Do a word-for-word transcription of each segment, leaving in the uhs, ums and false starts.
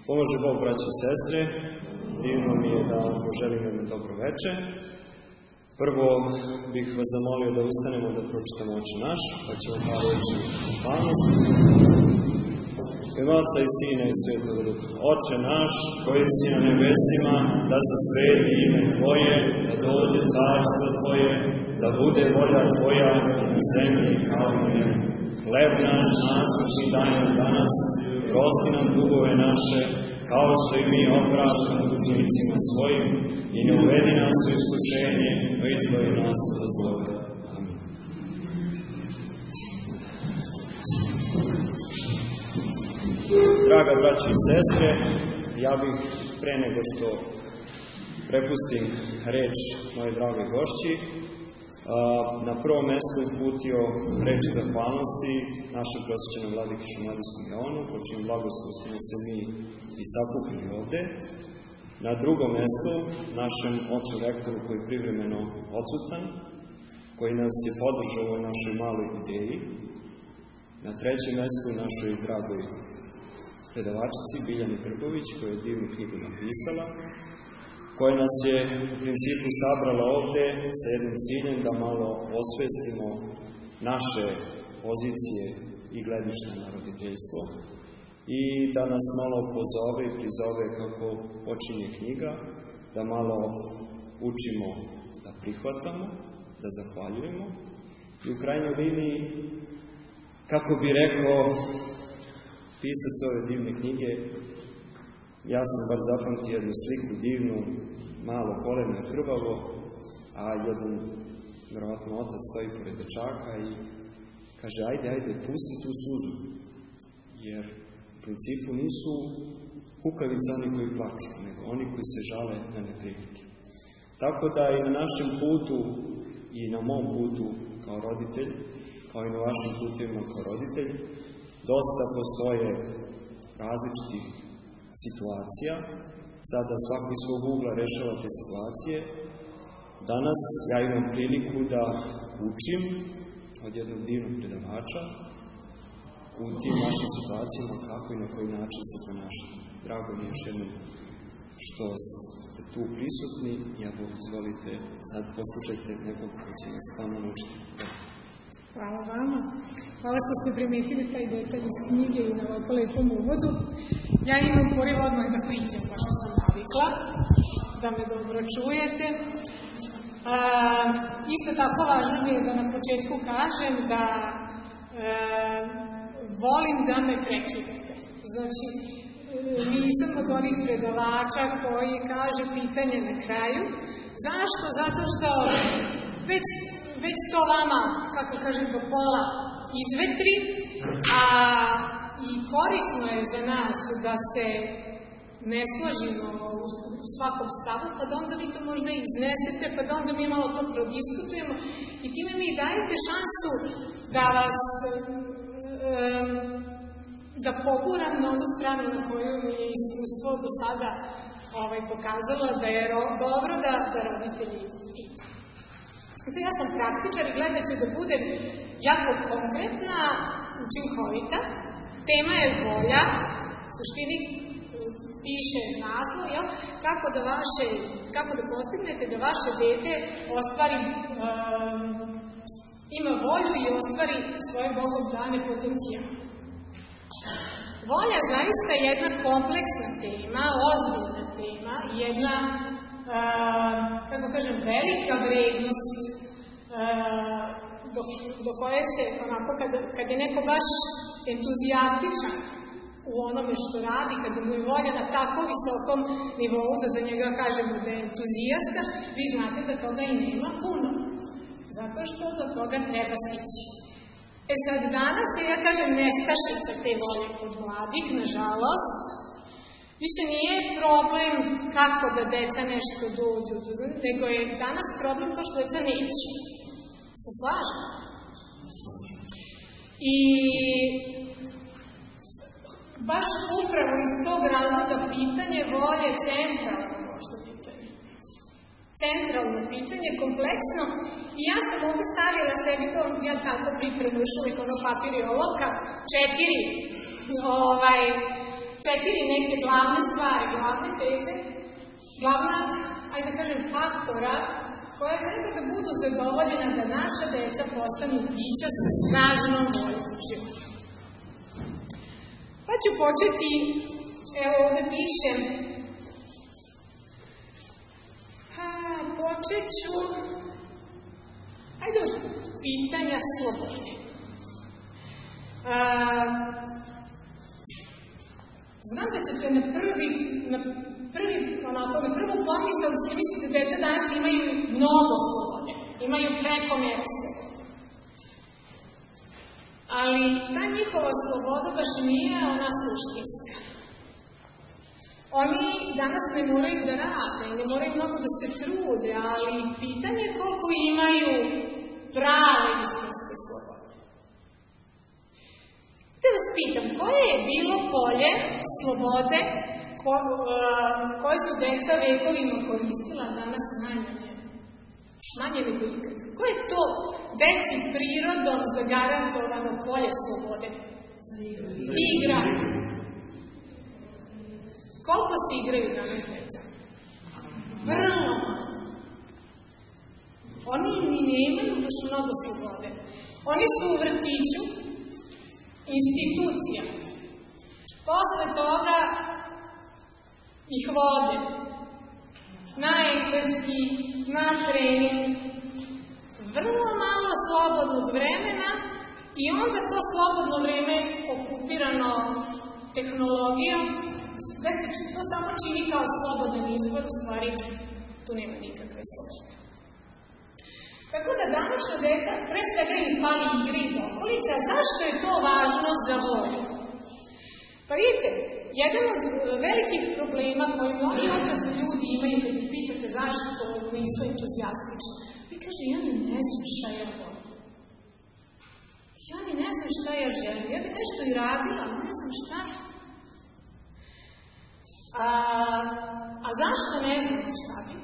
Pomože Bog, braće i sestre, divno mi je da vam poželim jedno dobro veče. Prvo bih vas zamolio da ustanemo da pročitamo Oče naš, pa ćemo par reći zahvalnost. U ime Oca i Sina i Svetog Duha. Oče naš, koji si na nebesima, da se sveti ime Tvoje, da dođe carstvo Tvoje, da bude volja Tvoja i na zemlji kao i na nebu. Hleb naš naskućni daj nam danas, prosti nam dugove naše, kao što i mi opraštamo dužnicima svojim, i ne uvedi nas u iskušenje, no izbavi nas od zloga. Amin. Draga braći i sestre, ja bih pre nego što prepustim reč moje drage gošći, na prvo mesto uputio reči zahvalnosti našem prosvećenom vladiki Šumadijskom Joonu, po čim blagoslovu smo se mi i sakupili ovde. Na drugom mestu našem ocu rektoru koji je privremeno odsutan, koji nas je podržao u našoj maloj ideji. Na trećem mestu našoj dragoj predavačici Biljani Grbović, koja je divnu knjigu napisala, koja nas je u principu sabrala ovde sa jednim ciljem da malo osvestimo naše pozicije i gledišta na roditeljstvo i da nas malo pozove i prizove kako počinje knjiga, da malo učimo da prihvatamo, da zahvaljujemo i u krajnjoj liniji, kako bi rekao pisac ove divne knjige, ja sam bar zapamtio jednu sliku divnu, malo koleno krvavo, a jedan, verovatno otac, stoji pored dečaka i kaže, ajde, ajde, pusti tu suzu, jer u principu nisu kukavice oni koji plaču, nego oni koji se žale na neprilike. Tako da i na našem putu i na mom putu kao roditelj, kao i na vašim putima kao roditelj, dosta postoje različitih situacija. Sada svako iz svog ugla rešava te situacije. Danas ja imam priliku da učim od jednog divnog predavača u tim našim situacijama kako i na koji način se ponašati. Drago mi je još jednom što ste tu prisutni i ako izvolite, sad poslušajte nekog koji će nas tamo naučiti. Hvala vama. Hvala što ste primetili taj detalj iz knjige i na ovako lepom uvodu. Ja imam poriv odmah da pričam, pa što sam navikla, da me dobro čujete. E, isto tako važno mi je da na početku kažem da e, volim da me prekidate. Znači, nisam od onih predavača koji kaže pitanje na kraju. Zašto? Zato što već već to vama, kako kažem, do pola izvetri, a i korisno je za nas da se ne složimo u svakom stavu, pa da onda vi to možda iznesete, pa da onda mi malo to prodiskutujemo i time mi dajete šansu da vas, um, da poguram na onu stranu na koju mi je iskustvo do sada ovaj, pokazalo da je ro, dobro da, da roditelji idu. Zato ja sam praktičar i gledat ću da budem jako konkretna, učinkovita. Tema je volja, u suštini piše naslov, jel? Kako da vaše, kako da postignete da vaše dete ostvari, um, ima volju i ostvari svoje Bogom dane potencijale. Volja zaista je jedna kompleksna tema, ozbiljna tema, jedna Uh, kako kažem, velika vrednost uh, do, do koje se, onako, kad, kad je neko baš entuzijastičan u onome što radi, kad mu je volja na tako visokom nivou, da za njega kažemo da je entuzijasta, vi znate da toga i nema puno. Zato što do toga treba stići. E sad, danas je, ja kažem, nestašica te volje kod mladih, nažalost. Više nije problem kako da deca nešto dođu, nego je danas problem to što deca neće. Se slažem? I baš upravo iz tog razloga pitanje volje centralno možda pitanje. Centralno pitanje, kompleksno. I ja sam ovdje stavila sebi to, ja tako pripremu još uvijek ono papir i olovka, četiri ovaj, četiri neke glavne stvari, glavne teze, glavna, ajde da kažem, faktora koja treba da budu zadovoljena da naša deca postanu bića sa snažnom voljom u životu. Pa ću početi, evo ovde pišem, ha, počet ću, ajde od pitanja slobode. A, znam da ćete na prvi, na prvi, onako, na prvu pomisao da ćete misliti da deca danas imaju mnogo slobode, imaju prekomjernu slobodu. Ali ta njihova sloboda baš nije ona suštinska. Oni danas ne moraju da rade, ne moraju mnogo da se trude, ali pitanje je koliko imaju prave istinske slobode. Da vas pitam, koje je bilo polje slobode ko, uh, koje su deca vekovima koristila danas najmanje? Manje nego ikad. Koje je to deci prirodom zagarantovano polje slobode? Igra. Koliko se igraju danas deca? Vrlo. Oni ni nemaju baš mnogo slobode. Oni su u vrtiću, institucija. Posle toga ih vode na engleski, na trening, vrlo malo slobodnog vremena i onda to slobodno vreme okupirano tehnologijom, to samo čini kao slobodan izbor, u stvari tu nema nikakve slobode. Tako da današnja deca, pre svega im fali igre i okolica, zašto je to važno za volju? Pa vidite, jedan od velikih problema koji mnogi odrasli ljudi imaju kad ih pitate zašto nisu entuzijastični, vi kaže, ja mi ne znam šta ja volim. Ja mi ne znam šta ja želim, ja bi nešto i radila, ali ne znam šta. A, a zašto ne znam šta bi?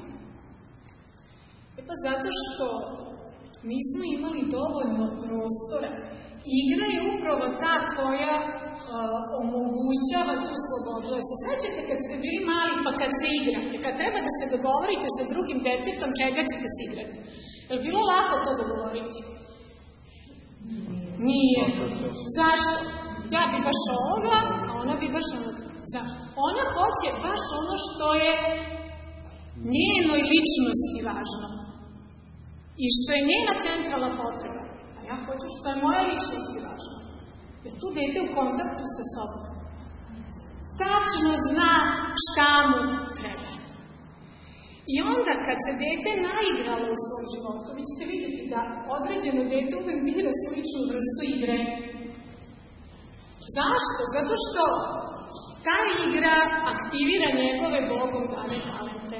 E pa zato što nismo imali dovoljno prostora. Igra je upravo ta koja uh, omogućava tu slobodu. E se sećate kad ste bili mali pa kad se igrate, kad treba da se dogovorite sa drugim detetom čega ćete se igrati. Je li bilo lako to dogovoriti? Nije. Zašto? Ja bi baš ovoga, a ona bi baš ovoga. Zašto? Ona hoće baš ono što je njenoj ličnosti važno. I što je njena centralna potreba. A ja hoću što je moja ličnost važna. Jer tu dete u kontaktu sa sobom. Tačno zna šta mu treba. I onda kad se dete naigralo u svom životu, vi ćete vidjeti da određeno dete uvek bira sličnu vrstu igre. Zašto? Zato što ta igra aktivira njegove Bogom dane talente.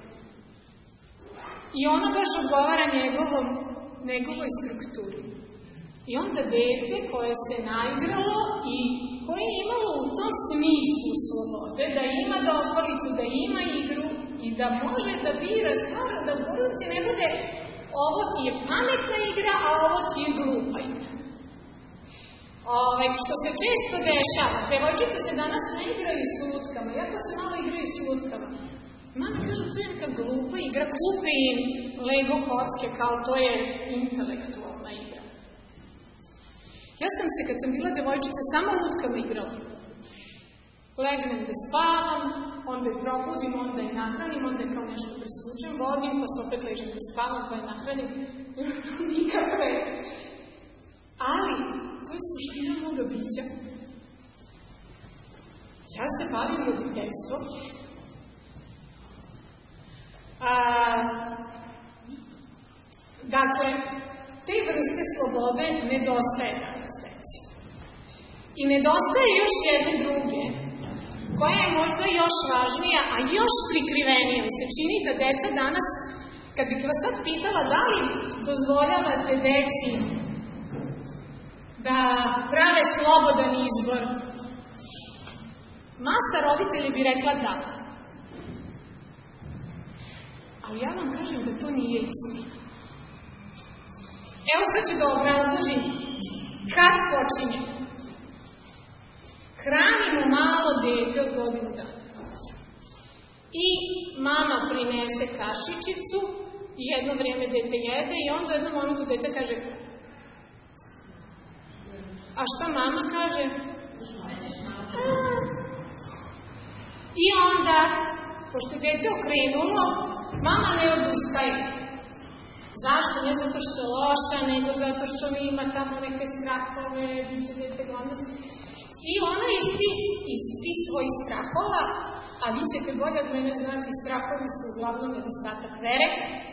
I ona baš odgovara njegovom, njegovoj strukturi. I onda dete koje se naigralo i koje je imalo u tom smislu slobode, da ima da okolicu, da ima igru i da može da bira stvarno, da u poruci ne bude ovo ti je pametna igra, a ovo ti je glupa igra. Ove, što se često dešava, devojčice se danas ne igraju s lutkama, jako se malo igraju s lutkama. Mama kažu, to je neka glupa igra, kupe im Lego kocke, kao to je intelektualna igra. Ja sam se, kad sam bila devojčica, samo lutkama igrala. Legnem da spavam, onda je probudim, onda je nahranim, onda je kao nešto preslučem, vodim, pa se opet ležem da spavam, pa je nahranim. Nikakve. Ali, to je suština moga bića. Ja se bavim roditeljstvom. A, dakle, te vrste slobode nedostaje danas deci. I nedostaje još jedne druge, koja je možda još važnija, a još prikrivenija. Mi se čini da deca danas, kad bih vas sad pitala da li dozvoljavate deci da prave slobodan izbor, masa roditelji bi rekla da. Ali ja vam kažem da to nije istina. Evo sad ću da obrazložim kad počinje. hranimo malo dete od godinu dana. I mama prinese kašičicu i jedno vrijeme dete jede i onda u jednom momentu dete kaže a šta mama kaže? I onda, pošto je dete okrenulo, mama ne odustaje. Zašto? Ne zato što je loša, nego zato što ima tamo neke strahove, biće dete glavno. I ona iz tih, iz tih svojih strahova, a vi ćete bolje od mene znati, strahovi su uglavnom nedostatak vere,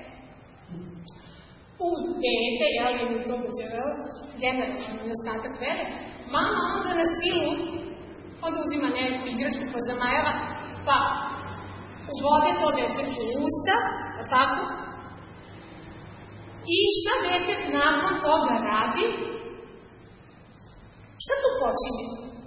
u dete, jel, ili u toga će, generalno nedostatak vere, mama onda na silu, onda uzima neku igračku pa zamajava, pa uvode to dete u usta, a tako, i šta dete nakon toga radi? Šta tu počinje?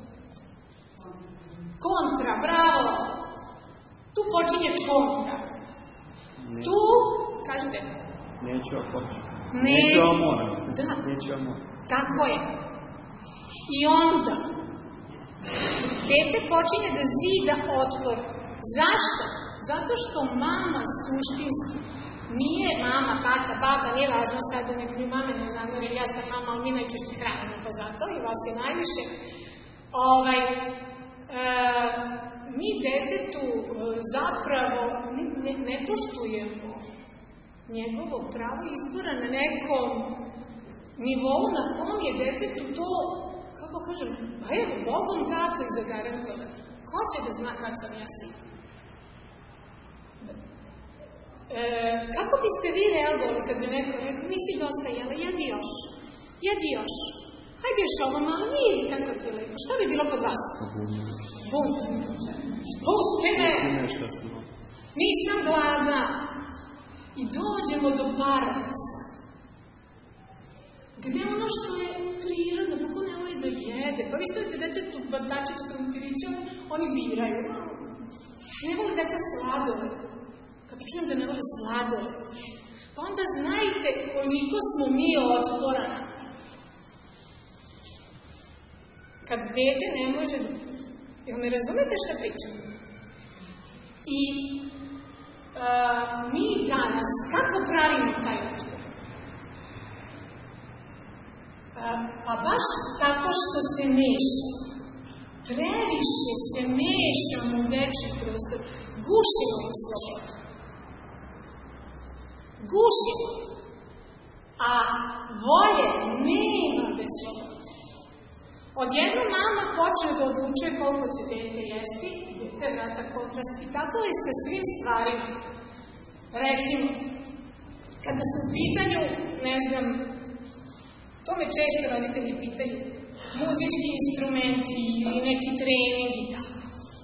Kontra, bravo! Tu počinje kontra. Tu, kažete, neću, a hoću. Neću, a moram. Da. Neću, a moram. Tako je. I onda, dete počinje da zida otpor. Zašto? Zato što mama suštinski nije mama, tata, baba, nije važno sad da nek mi mame ne znam, jer ja sam mama, ali mi najčešće hranimo, pa zato i vas je najviše. Ovaj, e, mi detetu zapravo ne, ne poštujemo njegovo pravo izbora na nekom nivou na kom je detetu to, kako kažem, pa evo, Bogom dato i zagarantovano. Ko će da zna kad sam ja sit? E, kako biste vi reagovali kad bi neko rekao, nisi dosta jela, jedi još, jedi još, hajde još ovo malo, nije li tako ti lepo, šta bi bilo kod vas? Bum. Pusti me! Nisam gladna. I dođemo do paradoksa. Gde ono što je prirodno, kako ne voli da jede? Pa vi stavite detetu batačić krompirića, oni biraju. Ne voli deca sladole. Kad čujem da ne voli sladole, pa onda znajte koliko smo mi otvorani. Kad dete ne može da... Jel me razumete šta pričam? I Uh, mi danas, kako pravimo taj otpor? Uh, pa baš tako što se meša. Previše se mešamo u nečiji prostor. Gušimo u slobodu. Gušimo. A volje nema bez slobode. Odjedno mama počne da odlučuje koliko će dete jesti, dete vrata kontrast i tako je sa svim stvarima. Recimo, kada su u pitanju, ne znam, to me često roditelji pitaju, muzički instrumenti ili neki trening i tako.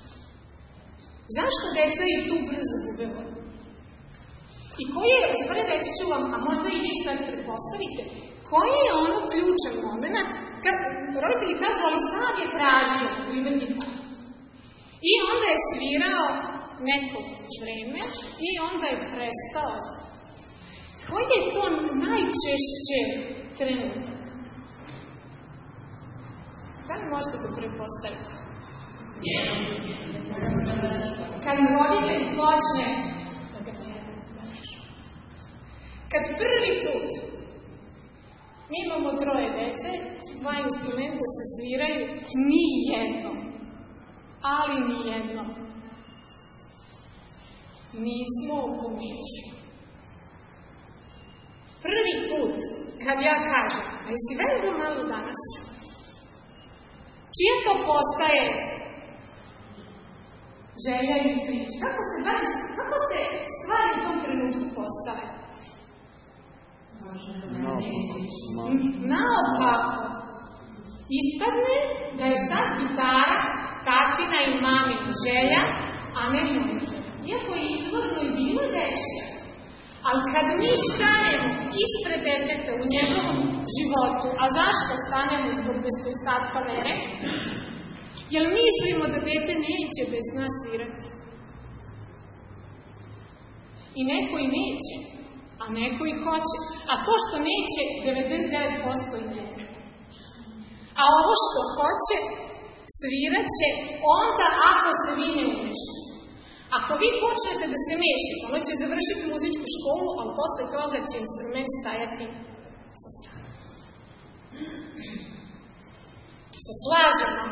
Zašto deca i tu brzo gube volju? I koji je, u stvari reći ću vam, a možda i vi sad pretpostavite, koji je ono ključan moment kad roditelji kažu, ali sad je tražio privrni par. I onda je svirao neko vreme i onda je prestao. Koji je to najčešće trenutak? Da li možete to prepostaviti? Kad roditelj počne da ga treba. Kad prvi put mi imamo troje dece, dva instrumenta se sviraju, ni jedno, ali ni jedno. Nismo u komisiji. Prvi put, kad ja kažem, a jesi veliko malo danas? Čija to postaje želja ili priča? Kako se, kako se stvari u tom trenutku postave? Naopako. Ispadne da je sad gitara tatina i mamin želja, a ne moja želja. Iako je izvorno i bilo dečja. Ali kad mi stanemo ispred deteta u njegovom životu, a zašto stanemo zbog nedostatka vere? Jer mislimo da dete neće bez nas svirati. I neko i neće, a neko i hoće. A to što neće, devedeset devet posto i neće. A ovo što hoće, Svirat će onda ako se vi ne umešate. Ako vi počnete da se mešate, ono će završiti muzičku školu, ali posle toga će instrument stajati sa strane. Se slažemo?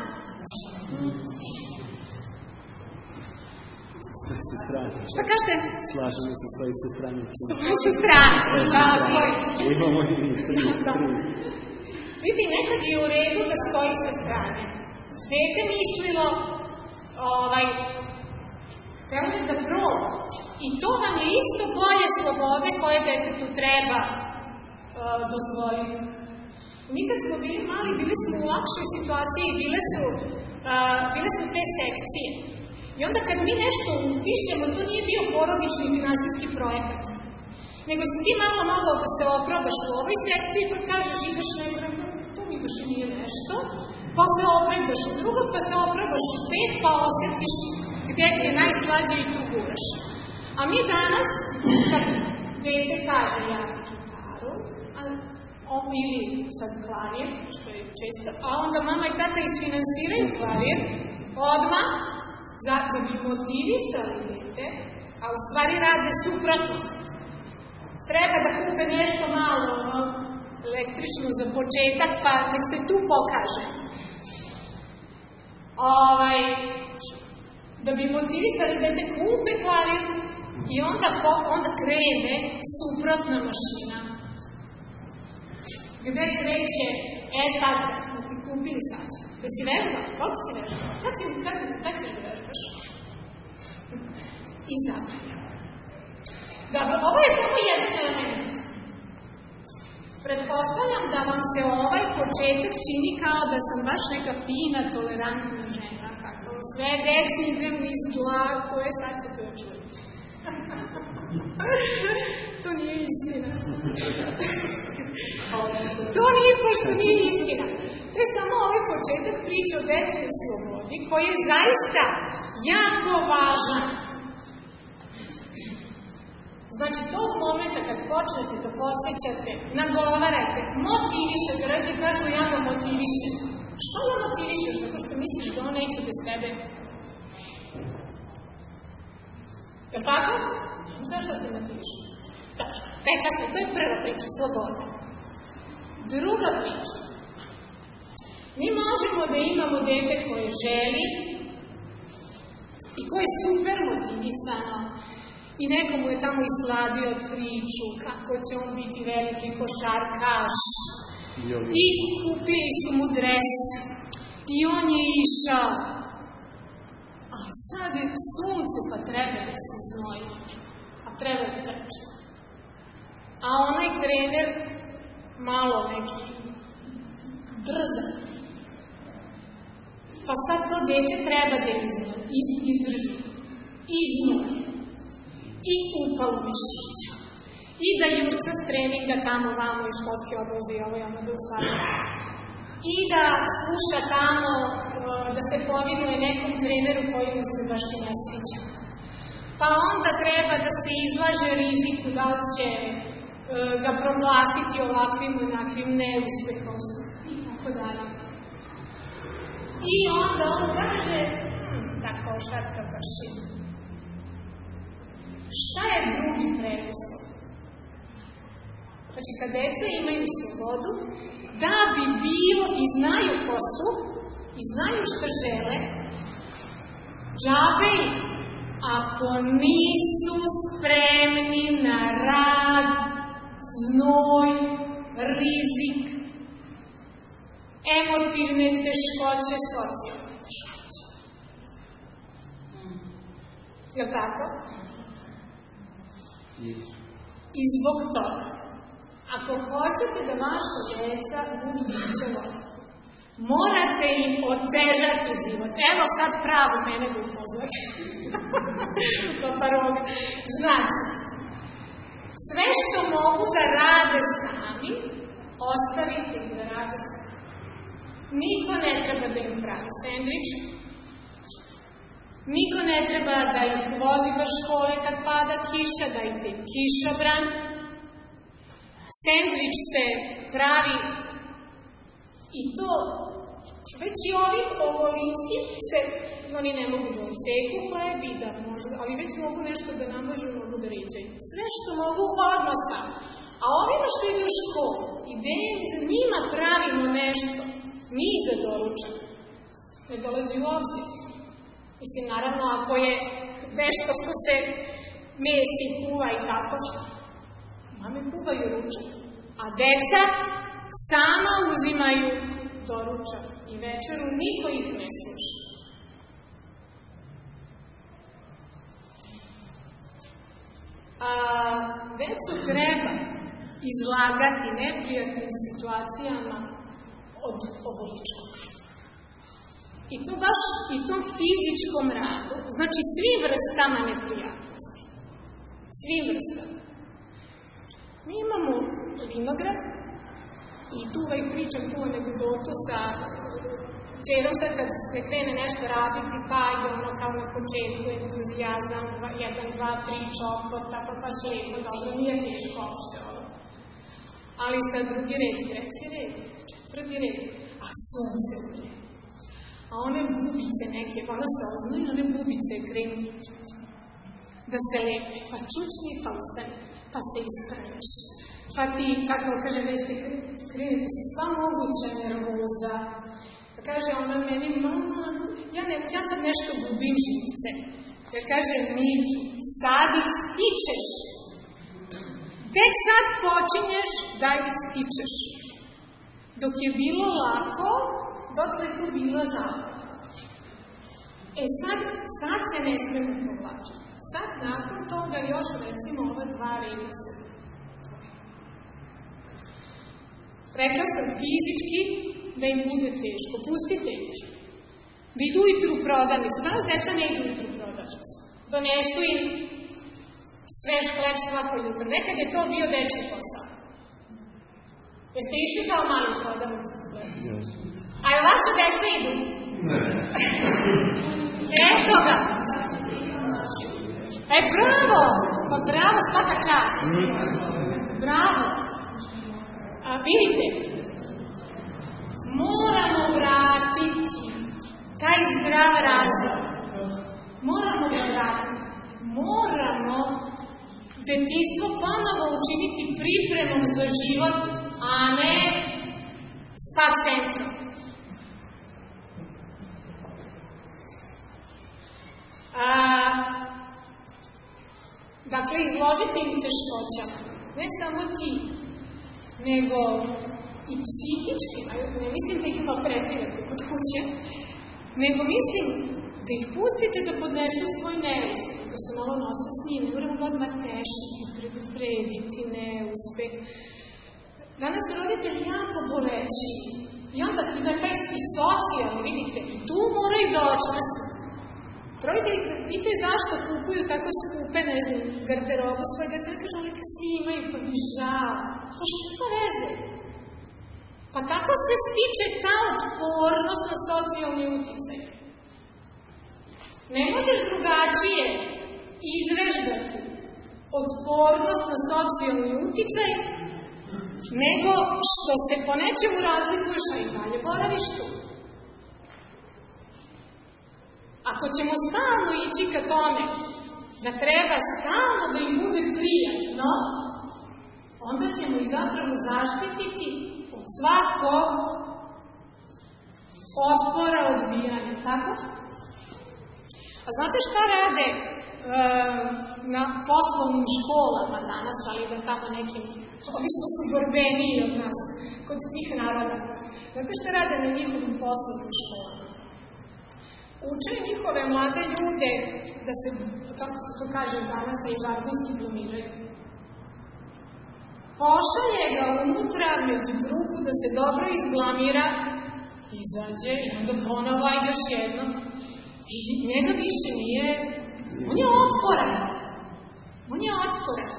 Stoji se strane. Šta kažete? Slažemo se, stoji se strane. Stoji se strane. Tako je. Imamo i tri, tri. Vidi, nekad je u redu da stoji sa strane. Svete mislilo, ovaj, htjelo je da proba. I to vam je isto bolje slobode koje detetu treba uh, dozvoliti. Mi kad smo bili mali, bili smo u lakšoj situaciji i bile su, uh, bile su te sekcije. I onda kad mi nešto upišemo, to nije bio porodični finansijski projekat. Nego si ti malo mogao da se oprobaš u ovoj sekciji, pa kažeš ideš nekako, to mi baš nije nešto. Pa se oprobaš u drugog, pa se oprobaš u pet, pa osjetiš gdje ti je najslađe i tu guraš. A mi danas, kad dete kaže ja gitaru, ili sad klavir, što je često, a onda mama i tata isfinansiraju klavir, odmah, zato bi motivisali dete, a u stvari rade suprotno. Treba da kupe nešto malo, ono, električno za početak, pa nek se tu pokaže. Ovaj, da bi motivisali dete kupe klavir i onda, po, onda krene suprotna mašina. Gde kreće, e sad, smo ti kupili sad. Da si vežba? Koliko si vežba? Kad si, kad, kad ćeš da vežbaš? I zabavlja. Dobro, ovo je samo jedan element. Pretpostavljam da vam se ovaj početak čini kao da sam baš neka fina, tolerantna žena. Kako sve deci idem iz zla koje sad ćete da čujete. To nije istina. To nije pošto nije istina. To je samo ovaj početak priče o dečjoj slobodi koji je zaista jako važan. Znači, tog momenta kad počnete da podsjećate, nagovarate, motivišete, radite kažu ja ga motivišem. Što ga motivišeš? Zato što misliš da on neće bez tebe. Je li tako? Zašto te motivišeš? Tačno. Peka se, to je prva priča, sloboda. Druga priča. Mi možemo da imamo dete koje želi i koje je super motivisano i neko mu je tamo isladio priču kako će on biti veliki košarkaš i kupili su mu dres i on je išao. A sad je sunce pa treba da se znoji, a treba da trče. A onaj trener malo neki drzak. Pa sad to dete treba da izdrži, iznoji i upalu mišića. I da jurca s treninga tamo, vamo i školske oblaze i ovo je ono da usada. I da sluša tamo, da se povinuje nekom treneru koji mu se baš i ne sviđa. Pa onda treba da se izlaže riziku da li će ga proglasiti ovakvim onakvim neuspehom i tako dalje. I onda on kaže, hm, ta košarka baš ima. Šta je drugi preduslov? Znači, kad deca imaju slobodu, da bi bio i znaju ko su, i znaju šta žele, džabe im, ako nisu spremni na rad, znoj, rizik, emotivne teškoće, socijalne teškoće. Je li tako? I zbog toga, ako hoćete da vaša deca budu bićevo, morate im otežati život. Evo sad pravo mene da upoznate. Paparoga. Znači, sve što mogu da rade sami, ostavite ih da rade sami. Niko ne treba da im pravi sendvič. Niko ne treba da ih vozi do škole kad pada kiša, da ih im kišobran. Sendvič se pravi i to Već i ovi ovolinci se, oni ne mogu da odseku hleb i da možda, ali već mogu nešto da namažu, mogu da riđaju. Sve što mogu odmah sam. A ovima što ide u školu, ideje za njima pravimo nešto, mi za doručak. Ne dolazi u obzir. Mislim, naravno, ako je nešto što se mesi, kuva i tako što. Mame kuvaju ručak, a deca sama uzimaju doručak i večeru, niko ih ne sluša. A decu treba izlagati neprijatnim situacijama od oboličkog. I to baš i tom fizičkom radu, znači svim vrstama neprijatnosti. Svim vrstama. Mi imamo vinograd i tu uvek pričam tu anegdotu sa čerom sad kad se krene nešto raditi, pa je ono kao na početku entuzijazam, jedan, dva, tri čokota, pa baš lepo, dobro, nije teško opšte ovo. Ali sad drugi red, treći red, četvrti red, a sunce u red. A one bubice neke, pa ona se oznaju, one bubice krenu da se lepe, pa čučni, pa ustane, pa se ispraveš. Pa ti, kako kažem, već se krenete se sva moguća nervoza. Pa kaže ona meni, mama, ja, ne, ja sad nešto gubim živce. Ja kažem, Miki, sad ih stičeš. Tek sad počinješ da ih stičeš. Dok je bilo lako, dotle je tu bila zabava. E sad, sad se ne smemo povlačiti. Sad nakon toga još recimo ova dva reda su. Rekla sam fizički da im bude teško. Pustite ih. Da idu ujutru u prodavnicu. Danas deca ne idu ujutru u prodavnicu. Donesu im svež hleb svako jutro. Nekad je to bio dečji posao. Jeste išli kao mali u prodavnicu? A je vaša deca idu? Eto ga! E, bravo! Pa bravo, svaka čast! Bravo! A vidite, moramo vratiti taj zdrav razum. Moramo ga vratiti. Moramo detinjstvo ponovo učiniti pripremom za život, a ne spa centrom. A, dakle, izložiti im teškoćama. Ne samo ti, nego i psihički, ne mislim da ih maltretirate kod kuće, nego mislim da ih pustite da podnesu svoj neuspeh, da se malo nose s njim, ne moramo odmah tešiti, preduprediti neuspeh. Danas su roditelji jako boleći i onda da taj i socijalni, vidite, i tu moraju da očnesu. Roditelji pitaju zašto kupuju tako skupe, ne znam, garderobu svoje dece, kažu, neka svi imaju, pa mi žao. Pa što veze? Pa tako se stiče ta otpornost na socijalni uticaj. Ne možeš drugačije izvežbati otpornost na socijalni uticaj nego što se po nečemu razlikuješ, a i dalje boraviš tu. Ako ćemo stalno ići ka tome da treba stalno da im bude prijatno, onda ćemo ih zapravo zaštititi od svakog otpora, odbijanja, tako? A znate šta rade e, na poslovnim školama danas, ali da tamo nekim, obično su borbeniji od nas, kod tih naroda. Znate šta rade na njihovim poslovnim školama? Uče njihove mlade ljude da se, kako se to kaže danas, i žargonski blamiraju. Pošalje ga unutra među grupu da se dobro izblamira, izađe i onda ponovo i još jedno. I njega više nije, on je otporan. On je otporan.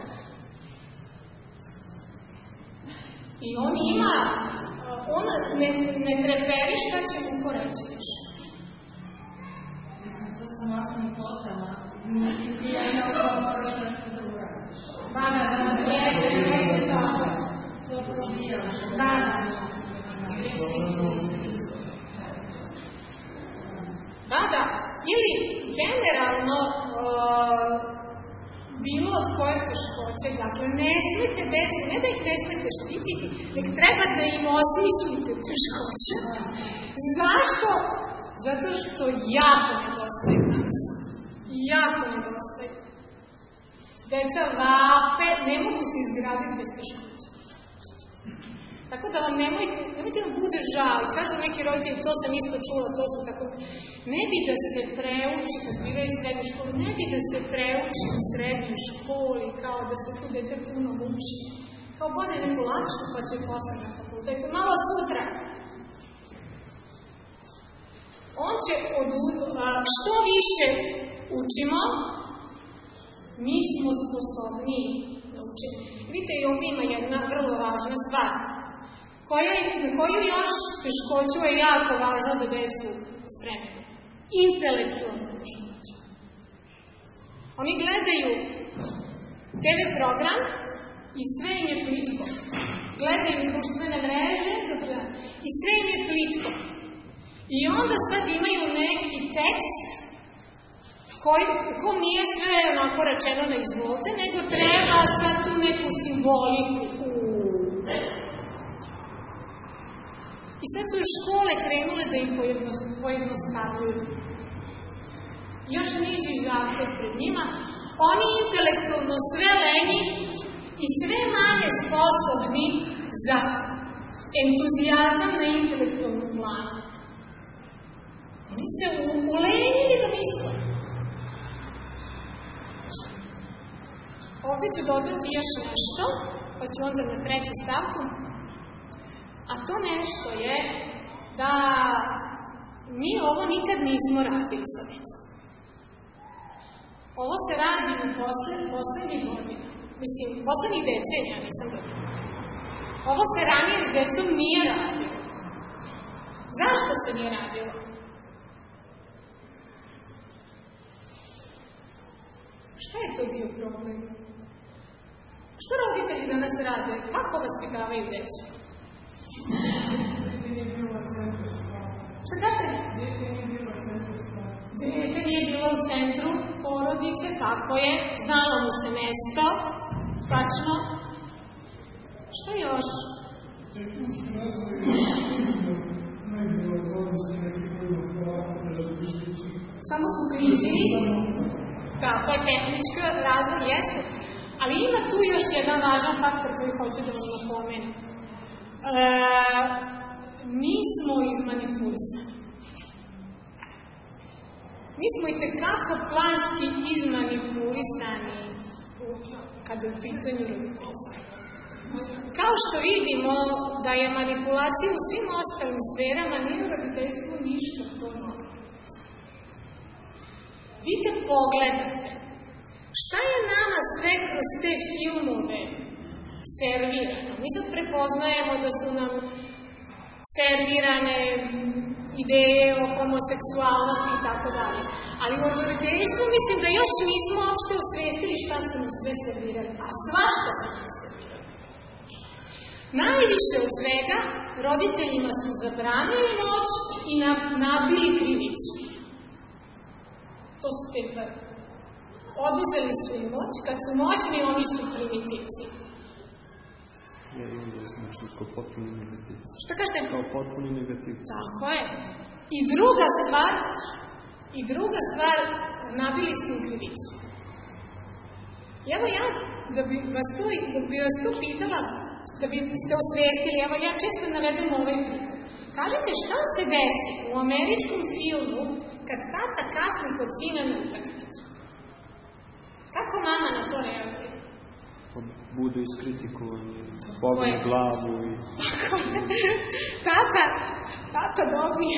I on ima, on ne, ne treperi šta će mu ko reći više. To sa masnim potama. Ja ne ovo moraš nešto da uradiš. Da, da, da, da, je to. To probijala. Da, da. ili generalno uh, bilo od koje teškoće, dakle, ne smete decu, ne da ih ne smete štititi, nek treba da im osmislite teškoće. Zašto? Zato što jako nedostaje danas. Jako nedostaje. Deca vape, ne mogu se izgraditi bez teškoća. Tako da vam nemojte, nemojte vam bude žal. Kažu neki roditelji, to sam isto čula, to su tako... Ne bi da se preuči, kad biraju srednju školu, ne bi da se preuči u srednjoj školi, kao da se tu dete puno muči. Kao bolje neku lakšu, pa će posle na fakultetu. Malo sutra. On će od... Što više učimo, mi smo sposobniji da učimo. Vidite, i ovdje ima jedna vrlo važna stvar. Koja, na koju još teškoću je jako važno da decu spremaju. Intelektualnu teškoću. Oni gledaju te ve program i sve im je plitko. Gledaju društvene mreže i sve im je plitko. I onda sad imaju neki tekst koji, u kom nije sve onako rečeno na izvolte, nego treba sad tu neku simboliku. I sad su škole krenule da im pojednostavljuju. Još niži zahtev pred njima. Oni intelektualno sve lenji i sve manje sposobni za entuzijazam na intelektualnom planu. Oni se ulenili da misle. Ovdje ću dodati još nešto, pa ću onda na treću stavku. A to nešto je da mi ovo nikad nismo radili sa decom. Ovo se radi u poslednjih godina. Mislim, poslednjih decenija nisam dobila. Ovo se ranije s decom nije radilo. Zašto se nije radilo? Šta je to bio problem? Što roditelji danas rade? Kako vaspitavaju decu? Šta kažete? Dete nije bilo u centru porodice, tako je. Znalo mu se mesto, tačno. Šta još? Samo su krizi. Tako je, tehnički razvoj jeste. Ali ima tu još jedan važan faktor koji hoću da vam napomenem. E, mi smo izmanipulisani. Mi smo i tekako planski izmanipulisani kada je u pitanju roditeljstva. Kao što vidimo da je manipulacija u svim ostalim sferama, nije u roditeljstvu ništa to novo. Vi kad pogledate, šta je nama sve kroz te filmove servirano? Mi sad prepoznajemo da su nam servirane ideje o homoseksualnosti i tako dalje. Ali u roditeljstvu mislim da još nismo uopšte osvestili šta su nam sve servirali. A svašta su nam servirali. Najviše od svega roditeljima su zabranili moć i nabili krivicu. To su te dve. Oduzeli su im moć, kad su moćni, oni su primitivci. Ja imam da znači kao potpuni negativci. Šta kažete? Kao potpuni negativci. Tako je. I druga stvar, i druga stvar, nabili su im krivicu. I evo ja, da bi vas to, da bi vas to pitala, da bi ste osvestili, evo ja često navedem ovaj primjer. Kažete šta se desi u američkom filmu kad tata kasni kod sina na utakmicu? Kako mama na to reaguje? Budu iskritikovani, pogne glavu i... Tata, tata dobije.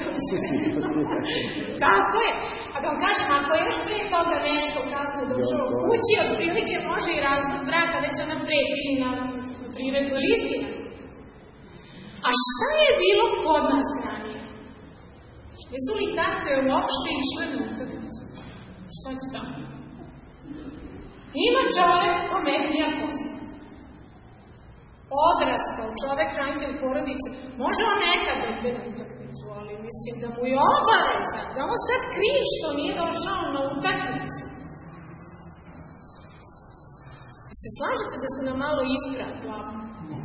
Tako je. A da vam kažem, ako je još prije toga nešto kasno došao u kući, od prilike može i razvod braka, već ona pređi na prirednu listinu. A šta je bilo kod nas ranije? Jesu li tate uopšte išle na utakmicu? Šta će tamo? Ima čovek kometnija posla. Odrastao čovek, hranitelj porodice, može on nekad da ide na utakmicu, ali mislim da mu je obaveza, da on sad kriv što nije došao na utakmicu. Se slažete da su nam malo ispravi glavu?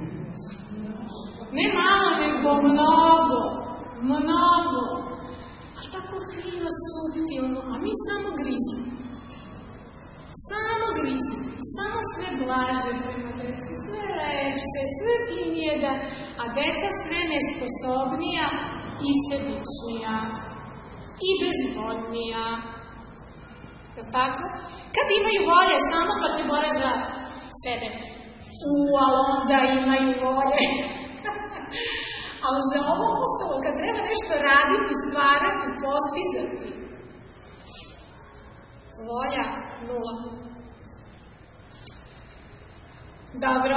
Ne malo, nego mnogo, mnogo. A tako fino, suptilno, a mi samo grizimo. Samo grizimo, samo sve blaže prema deci, sve lepše, sve finije, da, a deca sve nesposobnija i sebičnija i bezvodnija. Je li tako? Kad imaju volje, samo pa te more da sebe u, ali onda imaju volje. Ali za ovo ostalo, kad treba nešto raditi, stvarati, postizati, volja nula. Dobro.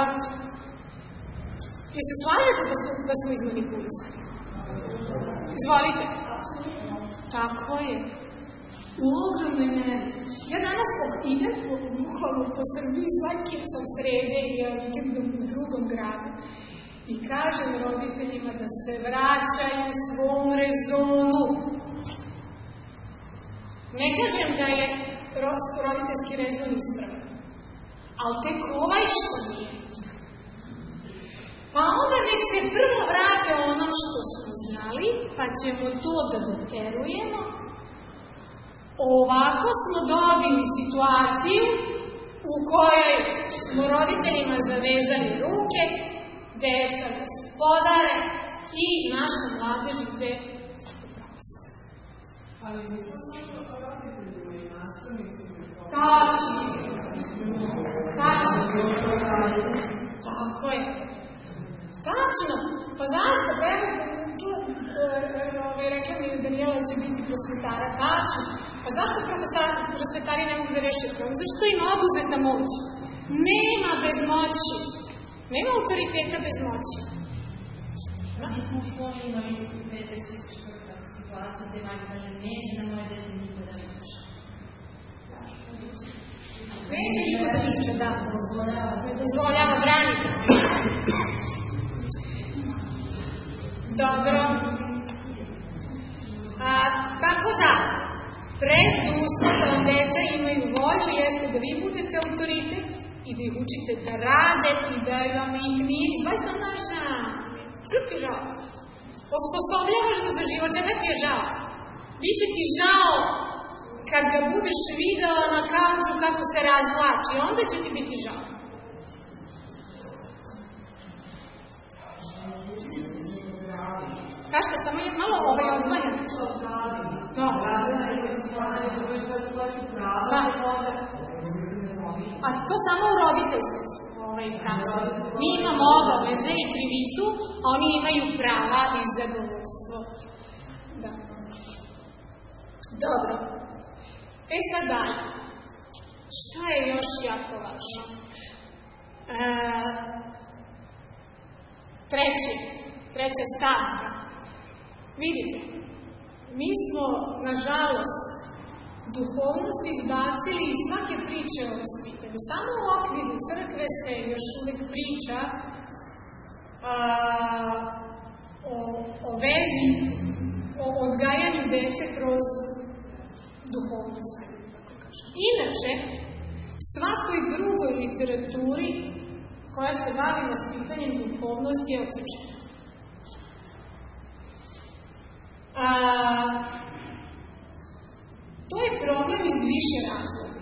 Jeste slažete da, su, da smo izmanipulisani? Izvolite. Tako je. U ogromnoj meri. Ja danas idem po, bukvalno po Srbiji svaki sam srede i vikendom u drugom gradu i kažem roditeljima da se vraćaju svom rezonu. Ne kažem da je roditeljski rezon ispravan, ali tek ovaj što nije. Pa onda nek se prvo vrate ono što smo znali, pa ćemo to da doterujemo. Ovako smo dobili situaciju u kojoj smo roditeljima zavezali ruke, deca gospodare i naša mladež ide u propust. Ali nismo samo roditeljima i nastavnicima. Tačno. Tačno. Tako je. Tačno. Pa zašto? Pa evo, rekla mi Danijela će biti prosvetara. Tačno. Pa zašto prosvetari ne mogu da reše problem? Zašto im oduzeta moć? Nema bez moći. Nema autoriteta bez moći. Mi smo u školi imali pedeset četvrta situaciju gde majka kaže neće da moje dete niko da ne uče. Neće niko da viče, da. Ne dozvoljava, branite. Dobro. A, tako da, preduslov da vam deca imaju volju jeste da vi budete autoritet i da ih učite da rade i da vam ih nije izvajta na žao. Što ti je žao? Osposobljavaš ga za život, čega ti je žao? Biće ti žao kad ga budeš video na kauču kako se razlači, onda će ti biti žao. Kažete, samo je malo ovaj odvajan. Da. A to samo u roditeljstvu ovaj pravi. Mi imamo obaveze i krivicu, a oni imaju prava i zadovoljstvo. Da. Dobro. E sad dalje. Šta je još jako važno? E, treći, treća stavka. Vidite, mi smo, nažalost, duhovnost izbacili iz svake priče o vaspitanju. Samo u okviru crkve se još uvek priča a, o, o vezi, o odgajanju dece kroz duhovnost. Inače, svakoj drugoj literaturi koja se bavi vaspitanjem duhovnosti je odsečena. A, to je problem iz više razloga.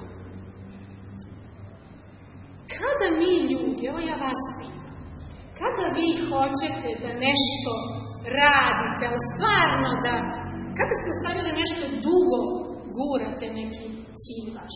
Kada mi ljudi, evo ja vas pitam, kada vi hoćete da nešto radite, ali stvarno da, kada ste ustavili nešto dugo gurate neki cilj vaš?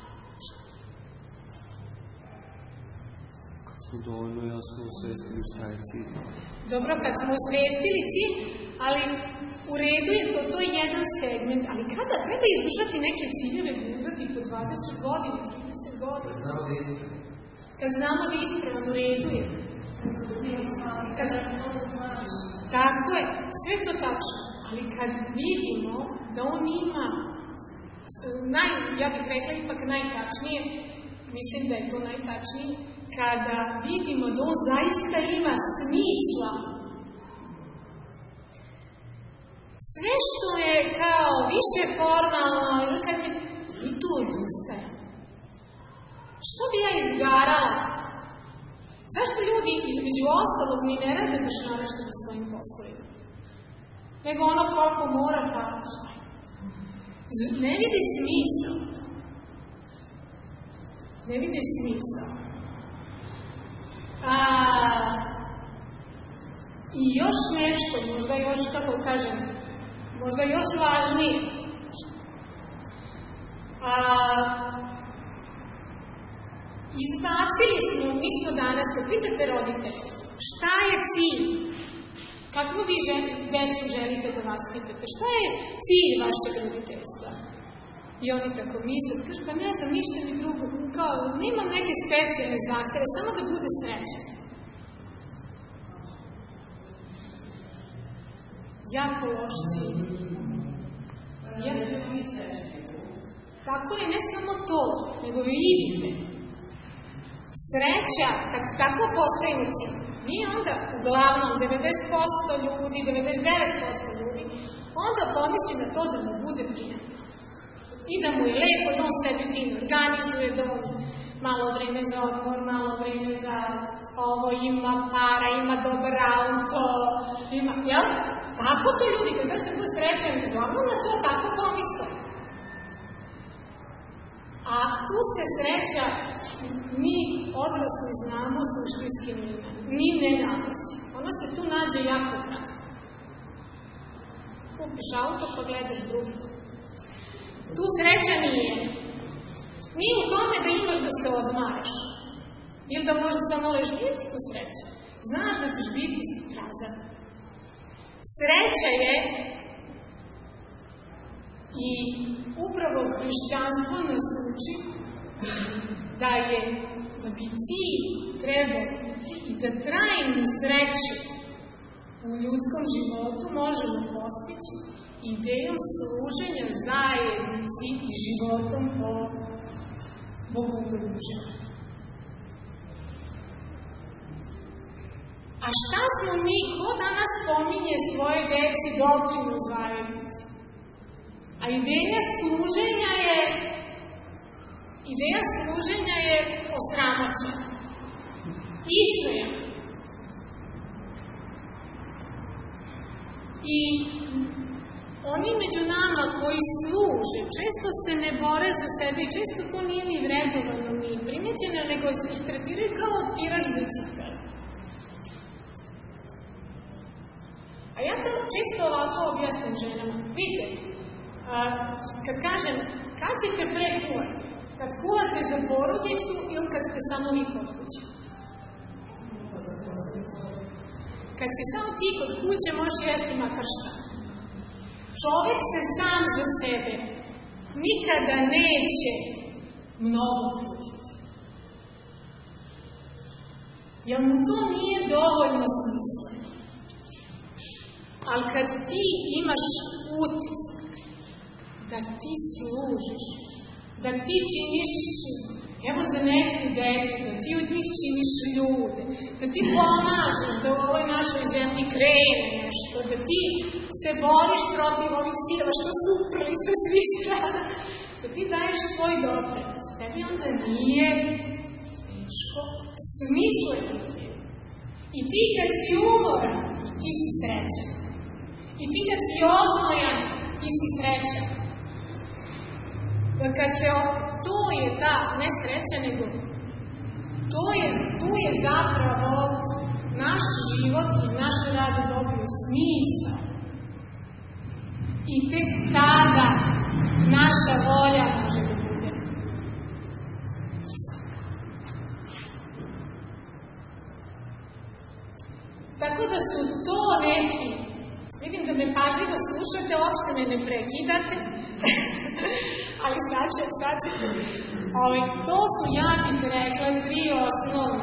Kad smo dovoljno jasno osvestili šta je cilj. Dobro, kad smo osvestili cilj, ali u redu je to, to je jedan segment, ali kada treba izdržati neke ciljeve gurati po dvadeset godina, trideset godina? Znamo da je ispravan. Kad znamo da je ispravan, u redu je. Kad... Tako je, sve to tačno, ali kad vidimo da on ima, naj, ja bih rekla ipak najtačnije, mislim da je to najtačnije, kada vidimo da on zaista ima smisla. Sve što je kao više formalno, ili kad je, i tu odustaje. Što bi ja izgarala? Zašto ljudi između ostalog mi ne rade baš narešto na svojim poslovima? Nego ono koliko mora, pa šta je? Ne vidi smisao. Ne vidi smisao. A, I još nešto, možda još, kako kažem, možda još važnije. A, izbacili smo, mi smo danas, kad pitate roditelje, šta je cilj? Kako vi decu želite da vas pitate? Šta je cilj vašeg roditeljstva? I oni tako misle, kažu, pa ne znam, ništa mi drugo, kao, nemam neke specijalne zahteve, samo da bude srećan. Jako loš cilj. Tako je, ne samo to, nego vidite. Sreća, kad tako postavimo cilj, nije onda uglavnom devedeset posto ljudi, devedeset devet posto ljudi, onda pomisli na to da mu bude prijatno. I da mu je lepo, da on sebi fino organizuje, da on malo vreme za odmor, malo vreme za ovo, ima para, ima dobar auto, ima, jel? Tako to ljudi, kad kažete bude srećan, uglavnom na to tako pomisle. A tu se sreća, mi odrasli znamo suštinski nije. Ni ne nalazi. Ona se tu nađe jako kratko. Kupiš auto pa gledaš drugi. Tu sreća nije. Nije u tome da imaš da se odmaraš. Ili da možda samo leži, nije ti tu sreća. Znaš da ćeš biti prazan. Sreća je i upravo hrišćanstvo nas uči da je, da bi cilj trebao i da trajnu sreću u ljudskom životu možemo postići idejom služenja zajednici i životom po bogougodnom životu. A šta smo mi, ko danas pominje svoje deci doprinos zajednici? A ideja služenja je, ideja služenja je osramoćena. Ismejena. I oni među nama koji služe, često se ne bore za sebe i često to nije ni vrednovano, ni primećeno, nego se ih tretiraju kao tirač za cipele. A ja to čisto ovako objasnim ženama. Vidite, kad kažem, kad ćete pre kuvati? Kad kuvate za porodicu ili kad ste samo vi kod kuće? Kad si samo ti kod kuće, možeš jesti makar šta. Čovek se sam za sebe nikada neće mnogo truditi. Jer mu to nije dovoljno smisla. Ali kad ti imaš utisak da ti služiš, da ti činiš, evo za neku decu, da ti od njih činiš ljude, da ti pomažeš da u ovoj našoj zemlji krene nešto, da ti se boriš protiv ovih sila što su uprli sa svih strana, da ti daješ svoj doprinos. Tebi onda nije teško smisliti. I ti kad si umoran, ti si srećan. I ti kad si odmojan, ti si srećan. Kad se, to je ta, ne sreća, nego to je, tu je zapravo naš život i naš rad dobio smisao. I tek tada naša volja može da bude. Tako da su to neki, vidim da me pažljivo slušate, uopšte me ne prekidate, ali sad će, sad ćete. Ove, to su, ja bih rekla, tri osnovne.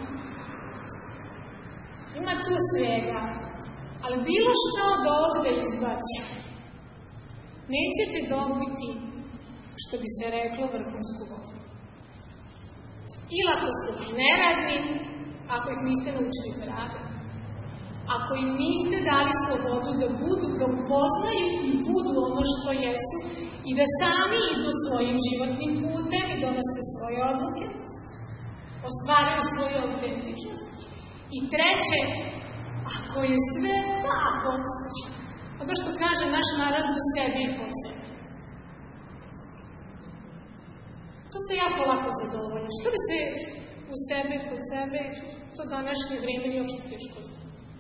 Ima tu svega, ali bilo što od ovog da izbaci. Nećete dobiti, što bi se reklo, vrhunsku vodu. Ili ako ste neradni, ako ih niste naučili da rade. ako im niste dali slobodu da budu, da upoznaju i budu ono što jesu i da sami idu svojim životnim putem i donose svoje odluke, ostvaraju svoju autentičnost. I treće, ako je sve tako, ono što kaže naš narod u sebi i pod sebi. To se jako lako zadovolja. Što bi se u sebi i pod sebe, to današnje vreme nije uopšte teško zadovolja.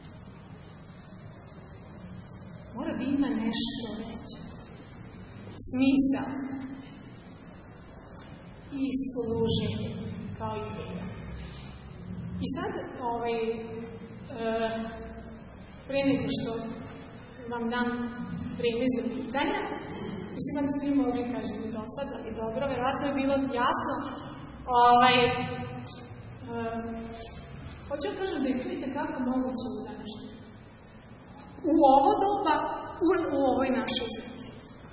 Mora da ima nešto veće. Smisao. I služenje, kao i ideja. I sad, ovaj, e, pre nego što vam dam vreme za pitanja, mislim da svi mogli kažete do sad, ali dobro, verovatno je bilo jasno. Ovaj, e, hoću da kažem da je to i tekako moguće u današnjem. U ovo doba, u, u ovoj našoj zemlji.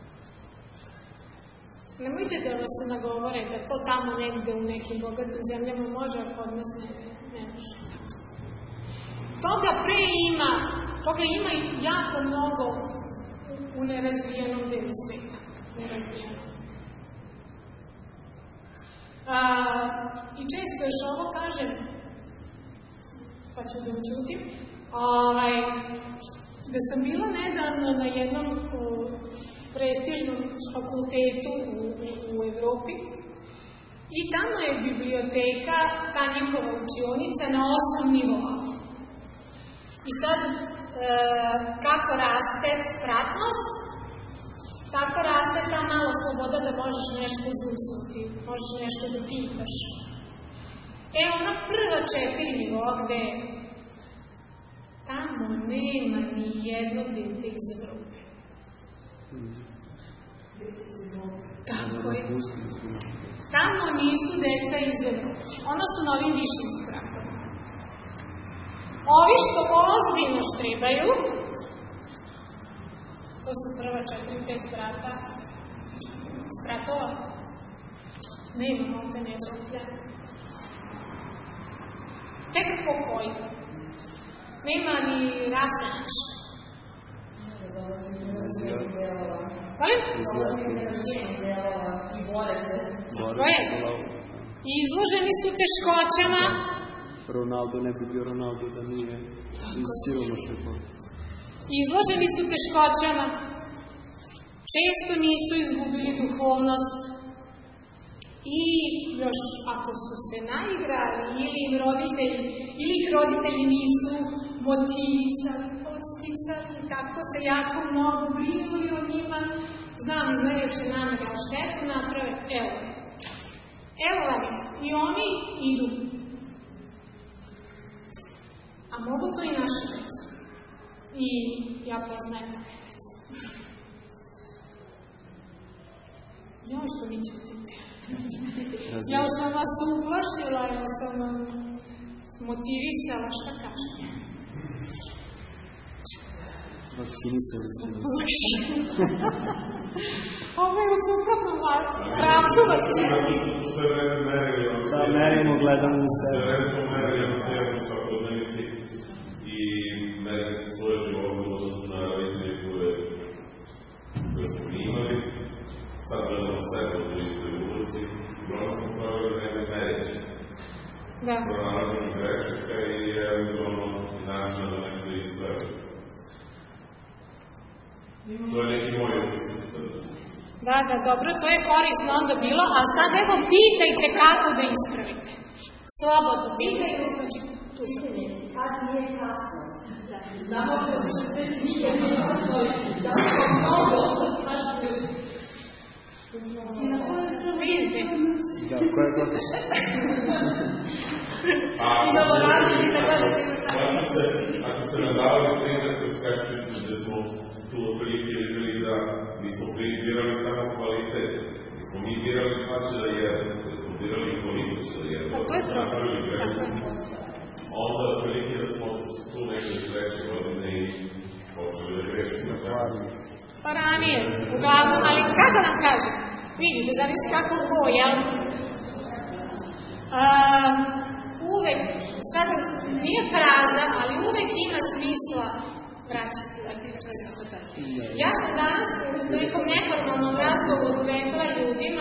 Nemojte da vas se nagovore da to tamo negde u nekim bogatim zemljama može, a kod nas ne, ne može. Toga pre ima, toga ima jako mnogo u nerazvijenom delu sveta. Nerazvijenom. A, I često još ovo kažem, pa ću da učutim, ovaj, da sam bila nedavno na jednom uh, prestižnom fakultetu u, u, u Evropi i tamo je biblioteka, ta njihova učionica na osam nivoa. I sad, uh, kako raste spratnost, tako raste ta mala sloboda da možeš nešto izuzeti, možeš nešto da pitaš. E, ona prva četiri nivoa gde tamo nema ni jedno dete iz Evrope. Tako je. Tamo nisu deca iz Evrope. Ona su na ovim višim spratovima. Ovi što ozbiljno štrebaju, to su prva četiri, pet sprata, spratova. Nema ovde neđotlja. Tek po koji. Nema ni rasenač. Hvalim? Koje? Izloženi su teškoćama. Ronaldo ne bi bio Ronaldo da nije iz siromašne porodice. Izloženi su teškoćama. Često nisu izgubili duhovnost. I još ako su se naigrali ili im roditelji, ili ih roditelji nisu motivisali, podsticali, tako se jako mnogo brinuli o njima, znam iz najveće namere štetu naprave, evo. Evo vam ih. I oni idu. A mogu to i naše deca. I ja poznajem takve decu. Joj, što mi ćutite. Ja sam vas uplašila, ja sam motivisala, šta kažete? Vakcinisali ste nas. Ovo je u suprotnom pravcu vakcinisali. Da, merimo, gledamo u sebe. Recimo, merimo se jednu svakodnevnici i merimo se svoje živote u odnosu na roditelje koje smo imali. Sad gledamo sebe u istoj ulici, uglavnom smo pravili vreme mereći. Da. Pronalazimo grešaka i eventualno načina da nešto ispravi. To je neki moj utisak. Da, da, dobro, to je korisno onda bilo, a sad evo pitajte kako da ispravite. Slobodno, pitajte, znači, tu su njeni. Kad nije kasno. Znamo da će već nikad nije kasno, da smo mnogo odlažili. I na koje su vidite? Da, koje godište? I novorađeni da gledate ima tako. Ako ste nadavali primjer kroz Kaščicu gde smo tu otprilike videli da mi smo birali samo kvalitet. Mi smo mi birali šta će da jedemo, da smo birali koliko će da jedemo. A to je problem. Onda otprilike da smo tu nekde treće godine i počeli da grešimo. Pa ranije, uglavnom, ali kako nam kažem? Vidite, zavisi kako ko, jel? Um, uvek, sad nije fraza, ali uvek ima smisla vraćati. Ja sam danas u nekom neformalnom razgovoru rekla ljudima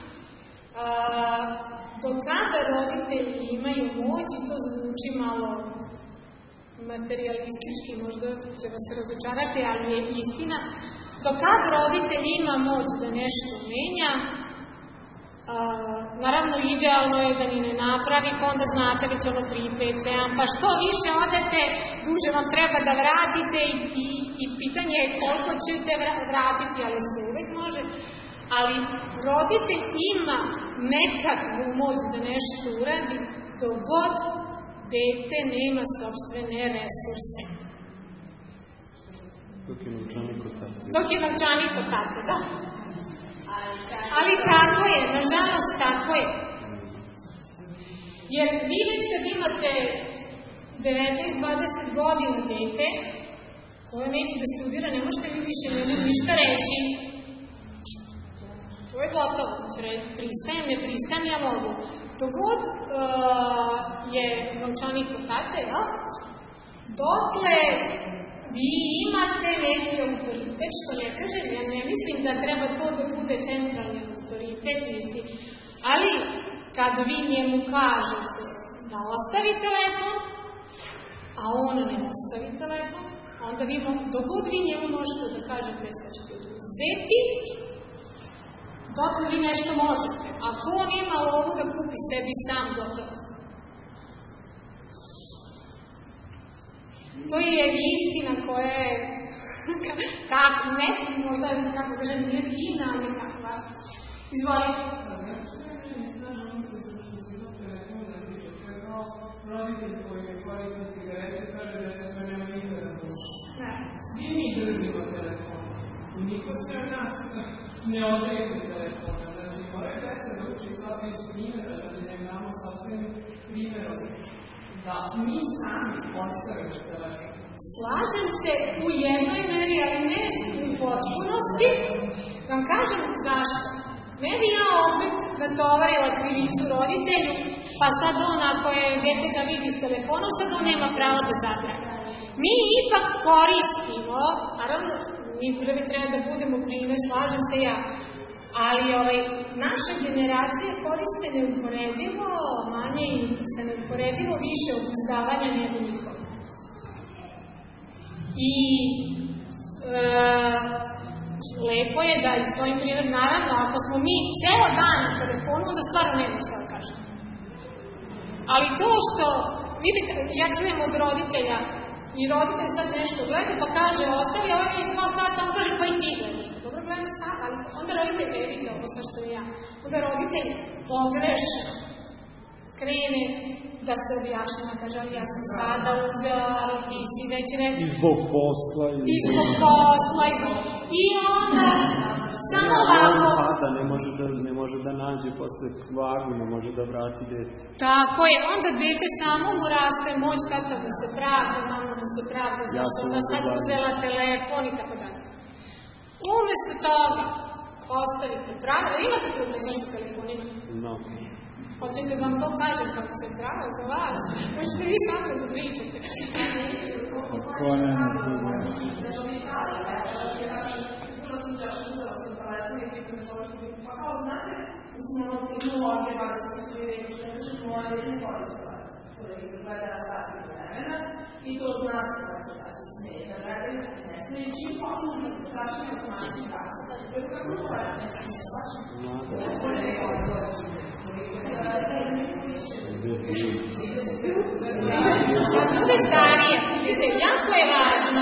do kada roditelji imaju moć, i to zvuči malo materialistički, možda će vas razočarati, ali je istina, do kad roditelj ima moć da nešto menja. Naravno, idealno je da ni ne napravi, pa onda znate već ono tri, pet, sedam, pa što više odete, duže vam treba da vratite i, i, i pitanje je koliko ćete vratiti, ali se uvek može. Ali roditelj ima nekakvu moć da nešto uradi dok god dete nema sopstvene resurse. Dok je novčanik od tate. Dok je novčanik od tate, da. Ali tako je, nažalost tako je. Jer vi već kad imate devetnaest dvadeset godina dete, koje neće da studira, ne možete vi više njemu ništa reći. To je gotovo. Pristajem, ne pristajem, ja mogu. Dogod uh, je novčanik od tate, ja? Dotle vi imate neki autoritet, što ne kažem, ja ne mislim da treba to da bude centralni autoritet, niti. Ali, kad vi njemu kažete da ostavi telefon, a on ne ostavi telefon, onda vi, dogod vi njemu možete da kažete sad ćete uzeti, dotle vi nešto možete. Ako on ima lovu da kupi sebi sam gotovo. To je istina koja je, kako, ne, možda, kako kažem, nije fina, ali nekakva. Izvolite. Roditelj koji je koristio cigarete kaže da je to nema nikada duša. Svi mi držimo telefon. I niko se od nas ne odreći telefona. Znači, moraju deca da uči svaki iz primjera, da ne imamo sopstveni primjerom. Da mi sami ostavimo telefon. Slažem se u jednoj meri, ali ne u potpunosti. Vam kažem zašto. Ne bi ja opet natovarila krivicu roditelju, pa sad on, ako je dete da vidi s telefonom, sad on nema pravo da zabrani. Mi ipak koristimo, naravno, mi prvi treba da budemo primjer, slažem se ja, ali ovaj, naša generacija koriste neuporedivo manje i sa neuporedivo više obuzdavanja nego njihova. I e, lepo je da i svojim primjer, naravno, ako smo mi ceo dan na telefonu, onda stvarno nema što da kažemo. Ali to što, vidite, ja čujem od roditelja, i roditelj sad nešto gleda, pa kaže, ostavi, ovaj mi je dva sata, on kaže, pa i ti gledaš. Dobro, gledam sad, ali onda roditelj ne vidi ovo sa što ja. Onda roditelj pogreša, krene da se objašnjava, kaže, ali ja sam sada uzela, ali ti si već rekao. I zbog posla. I zbog posla. I onda, samo ovako. Pada, ne može da, ne može da nađe posle kvaru, ne može da vrati dete. Tako je, onda dete samo mu raste moć, tata mu se pravda, mama mu se pravda, zašto ona sad uzela telefon i tako dalje. Umesto toga, ostavite pravda, imate problema sa telefonima? No. Hoćete da vam to kažem kako se prava za vas? Možete vi samo da pričate. Ako ne, ne bude. Pa kao znate, smo ono tehnologije, dvadeset godina, što ne kažem, moja dete ne voli televizor, gleda na sati vremena i to zna se kako da će smeta, gledaju, ne smije, čim počnu da začne automatski rasta. Kako gleda, ne smije, baš Kad bude starije, jako je važno.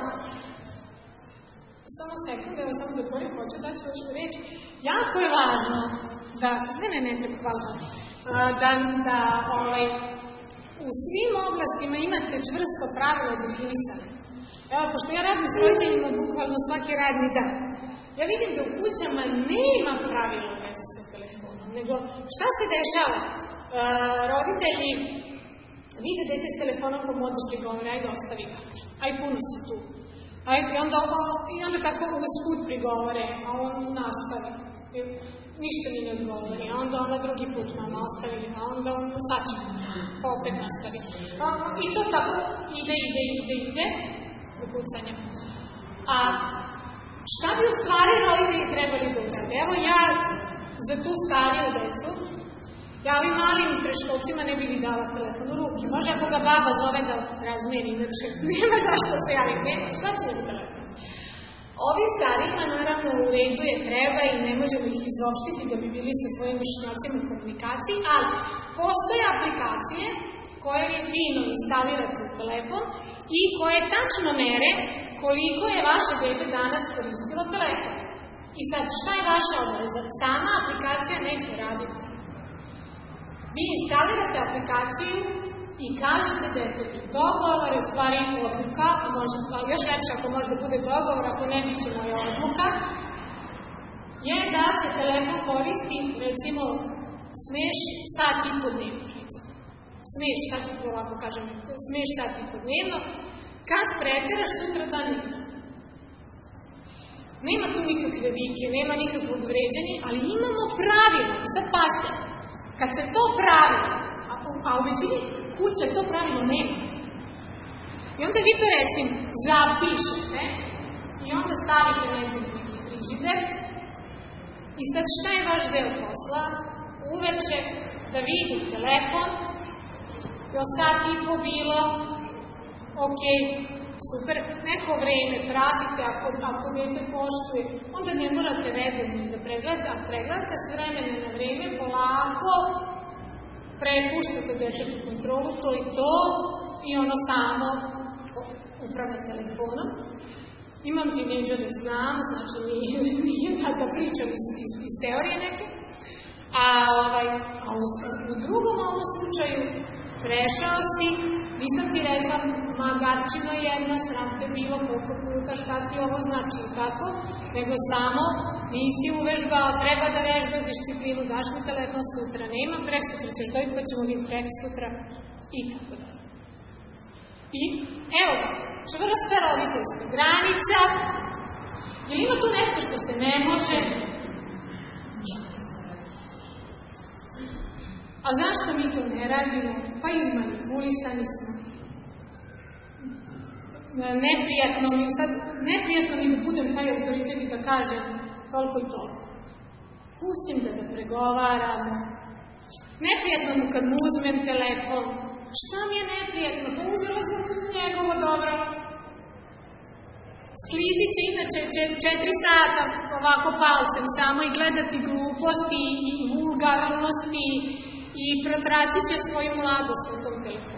Samo sekund, evo samo da otvorim, hoću da ću još reći. Jako je važno da, sve ne, ne treba, hvala, da, da ovaj, u svim oblastima imate čvrsto pravilo definisane. Evo, pošto ja radim s roditeljima bukvalno svaki radni dan, ja vidim da u kućama nema pravila veze sa telefonom, nego šta se dešava? Uh, roditelji vide dete s telefonom po modnosti govore, ajde ostavi ga, aj puno si tu. Aj, i, onda, I onda tako usput prigovore, a on nastavi. ništa mi ne odgovori, a onda ona drugi put mama ostavi, a onda on sad ću, pa opet nastavi. I to tako ide, ide, ide, ide, do pucanja. A šta bi u stvari roditelji trebali da urade? Evo ja za tu stariju decu, ja ovim malim preškolcima ne bi li dala telefon u ruke. Može ako ga baba zove da razmeni, inače nema zašto se javim, nema, šta će da telefon? Ovim starijima naravno u redu je treba i ne možemo ih izopštiti da bi bili sa svojim vršnjacima u komunikaciji, ali postoje aplikacije koje je fino instalirati u telefon i koje tačno mere koliko je vaše dete danas koristilo telefon. I sad, šta je vaša obaveza? Sama aplikacija neće raditi. Vi instalirate aplikaciju i kažete detetu dogovor je u stvari odluka, a možda, još lepše ako možda bude dogovor, ako ne bit će moja odluka, je da se telefon koristi, recimo, smiješ sat i po dnevno. Smiješ, sad ovako kažem, smiješ sat i po dnevno, kad preteraš sutra dan nema. Nema tu nikakve vike, nema nikakvog vređanja, ali imamo pravilo. Sad pazite, kad se to pravilo, a u većini kuće to pravilo nema. I onda vi to recimo zapišete i onda stavite negdje u neki frižider. I sad šta je vaš deo posla? Uveče da vidi telefon, je li sat i po bilo, ok, super, neko vreme pratite, ako, ako dete poštuje, onda ne morate redovno da pregledate, a pregledate s vremena na vreme, polako prepuštate detetu kontrolu, to i to, i ono samo upravlja telefonom. Imam tinejdžere, znam, znači nije, nije da pričam iz, iz, iz teorije neke, a, ovaj, a u, u drugom ovom slučaju prešao si, nisam ti rekla, magarčino jedna, sram te bilo koliko puta, šta ti ovo znači i tako, nego samo nisi uvežbao, treba da vežbaš disciplinu, daš mi telefon sutra, nema, prek sutra ćeš dojiti, pa ćemo vidjeti prek sutra i tako da. I evo, čvrsta roditeljska granica, jer ima tu nešto što se ne može. A zašto mi to ne radimo? Pa izmanipulisani smo. Neprijatno mi, sad, neprijatno mi da budem taj autoritet i da kažem toliko i toliko. Pustim ga da pregovaramo. Neprijatno mu kad mu uzmem telefon. Šta mi je neprijatno? Pa uzela sam njegovo dobro. Sklizit će inače četiri sata ovako palcem samo i gledati gluposti i vulgarnosti i protraći će svoju mladost u tom telefonu.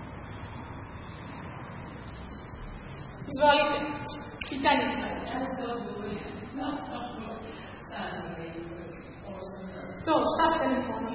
Izvolite, pitanje. To, šta s telefonom?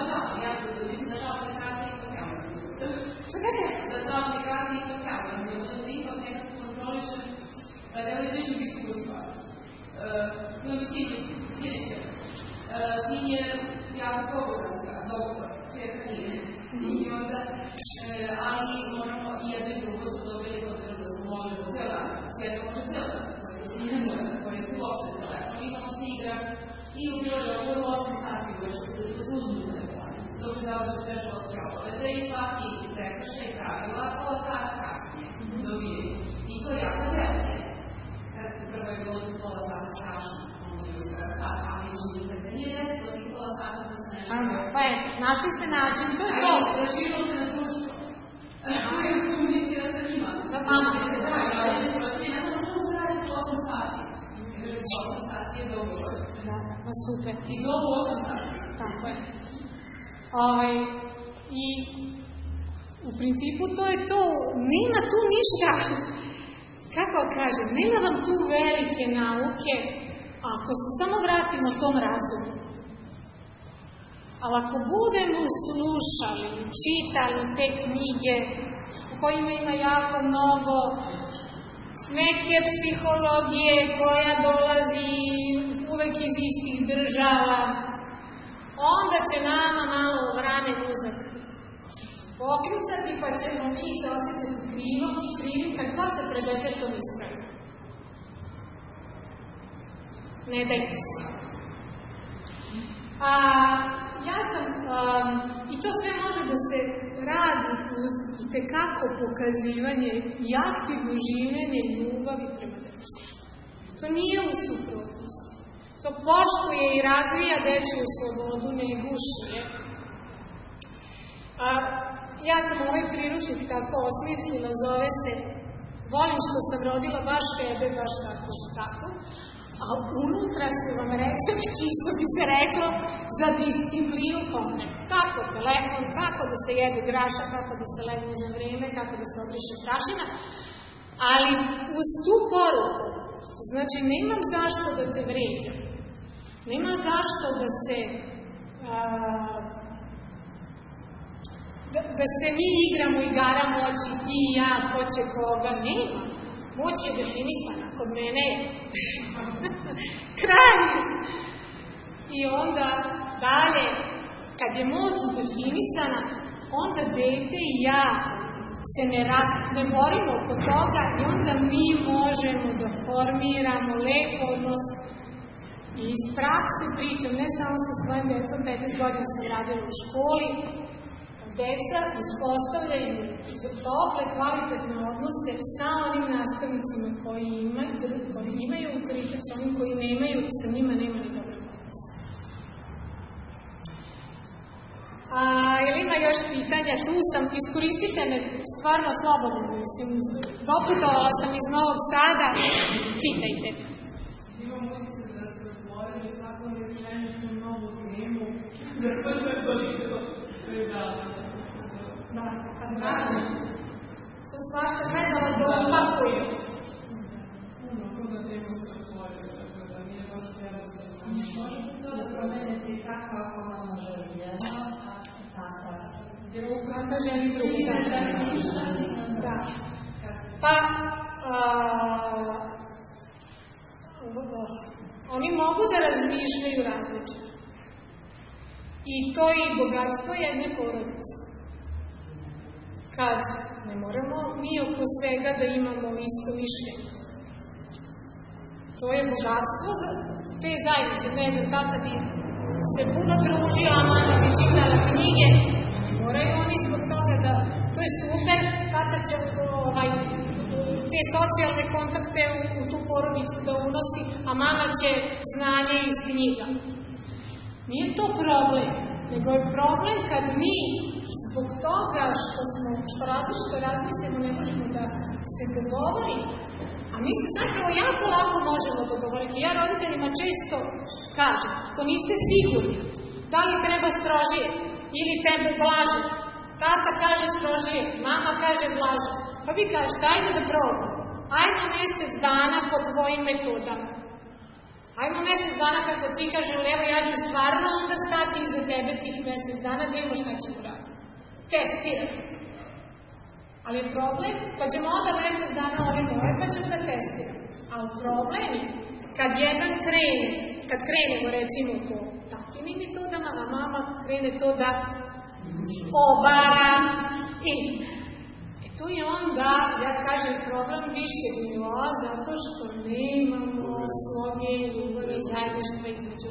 Šta kaže? Da to aplikacije i to kamerom, da to da ipak nekako kontrolišem, da li držim iskustva. Imam i sljedeće. Sin je jako pogodan za dogovor, čeka nije. I onda, ali moramo i jedno i drugo su dobili potrebno da se može do cijela, čeka može cijela, znači ne mora, koji se uopšte telefon. Imamo se igra i u bilo je ovo osam sati još se uzmu telefon, dok je završi sve što se obaveze i svaki prekršaj pravila pola sata kasnije dobije. I to je jako velike. Kad prvo je bilo pola sata strašno, onda je uskrat, ali učinite se nije deset, od tih pola sata da se nešto... Ajmo, pa je, našli ste način, to je to. Raširilo se na društvo. Koje komunicira sa njima. Za mama. Ne znam što se radi u osam sati. osam sati je dogovor. Da, pa super. I zovu osam sati. Tako je. Ovaj, i u principu to je to, nema tu ništa, kako kažem, nema vam tu velike nauke, ako se samo vratimo tom razumu. Ali ako budemo slušali, čitali te knjige, u kojima ima jako mnogo neke psihologije koja dolazi uvek iz istih država, onda će nama malo vrane mozak poklicati, pa ćemo mi se osjećati krivo, krivim, kad god se pred detetom ispravi. Ne dajte se. A, ja sam, um, i to sve može da se radi uz itekako pokazivanje i aktivno življenje ljubavi prema deci. To nije u suprotnosti. To poštuje i razvija dečju slobodu, ne guši je. A, ja sam ovaj priručnik tako osmislila, zove se Volim što sam rodila baš tebe, baš tako što tako. A unutra su vam recepti, što bi se reklo, za disciplinu konkretno. Kako telefon, kako da se jede graša, kako da se legne na vreme, kako da se obriše prašina. Ali uz tu poruku, znači nemam zašto da te vređam. Nema zašto da se a, da, da se mi igramo igara moći, ti i ja, ko će koga. Nema. Moć je definisana. Kod mene je. Kraj. I onda dalje, kad je moć definisana, onda dete i ja se ne, raz, ne borimo oko toga i onda mi možemo da formiramo lep odnos. I iz prakse pričam, ne samo sa svojim decom, petnaest godina sam radila u školi, deca ispostavljaju tople, kvalitetne odnose sa onim nastavnicima koji imaju, koji imaju autoritet, sa onim koji nemaju, sa njima nema ni dobrog odnosa. A, ili ima još pitanja? Tu sam, iskoristite me stvarno slobodno, mislim, doputovala sam iz Novog Sada, pitajte. Imam utisak da se otvorili svakom rečenicu novu temu, da to je toliko predavno. Da, kad radim, sam svašta gledala da opakujem. Puno, puno tema se otvorila, tako da nije baš treba se otvoriti. Možete to da promenete kako ako mama želi jedno, a tata drugo, tata želi drugo. Da. Pa, oni mogu da razmišljaju različito. I to je i bogatstvo jedne porodice. Kad ne moramo mi oko svega da imamo isto mišljenje. To je bogatstvo za te zajednice. Ne znam, tata bi se puno družio, a mama bi čitala knjige. Moraju oni zbog toga da... To je super, tata će ovaj, te socijalne kontakte u, u tu porodicu da unosi, a mama će znanje iz knjiga. Nije to problem, nego je problem kad mi zbog toga što smo, što različito razmislimo, ne možemo da se dogovorimo. A mi se zapravo jako lako možemo dogovoriti. Ja roditeljima često kažem, ako niste sigurni da li treba strožije ili tebe blaže, tata kaže strožije, mama kaže blaže, pa vi kažete, ajde da probamo. Ajmo mesec dana po tvojim metodama. Ajmo mesec dana kako ti kaže, evo ja ću stvarno onda stati iza tebe tih mesec dana, da imamo šta ćemo raditi. Testirati. Ali je problem, pa ćemo onda mesec dana ovi moje, pa ćemo da testiramo. Ali problem je, kad jedan krene, kad krenemo recimo to tatinim metodama, a mama krene to da obara i... E to je onda, ja kažem, problem više nivoa, zato što nemamo sloge, ljubavi i zajedništva između.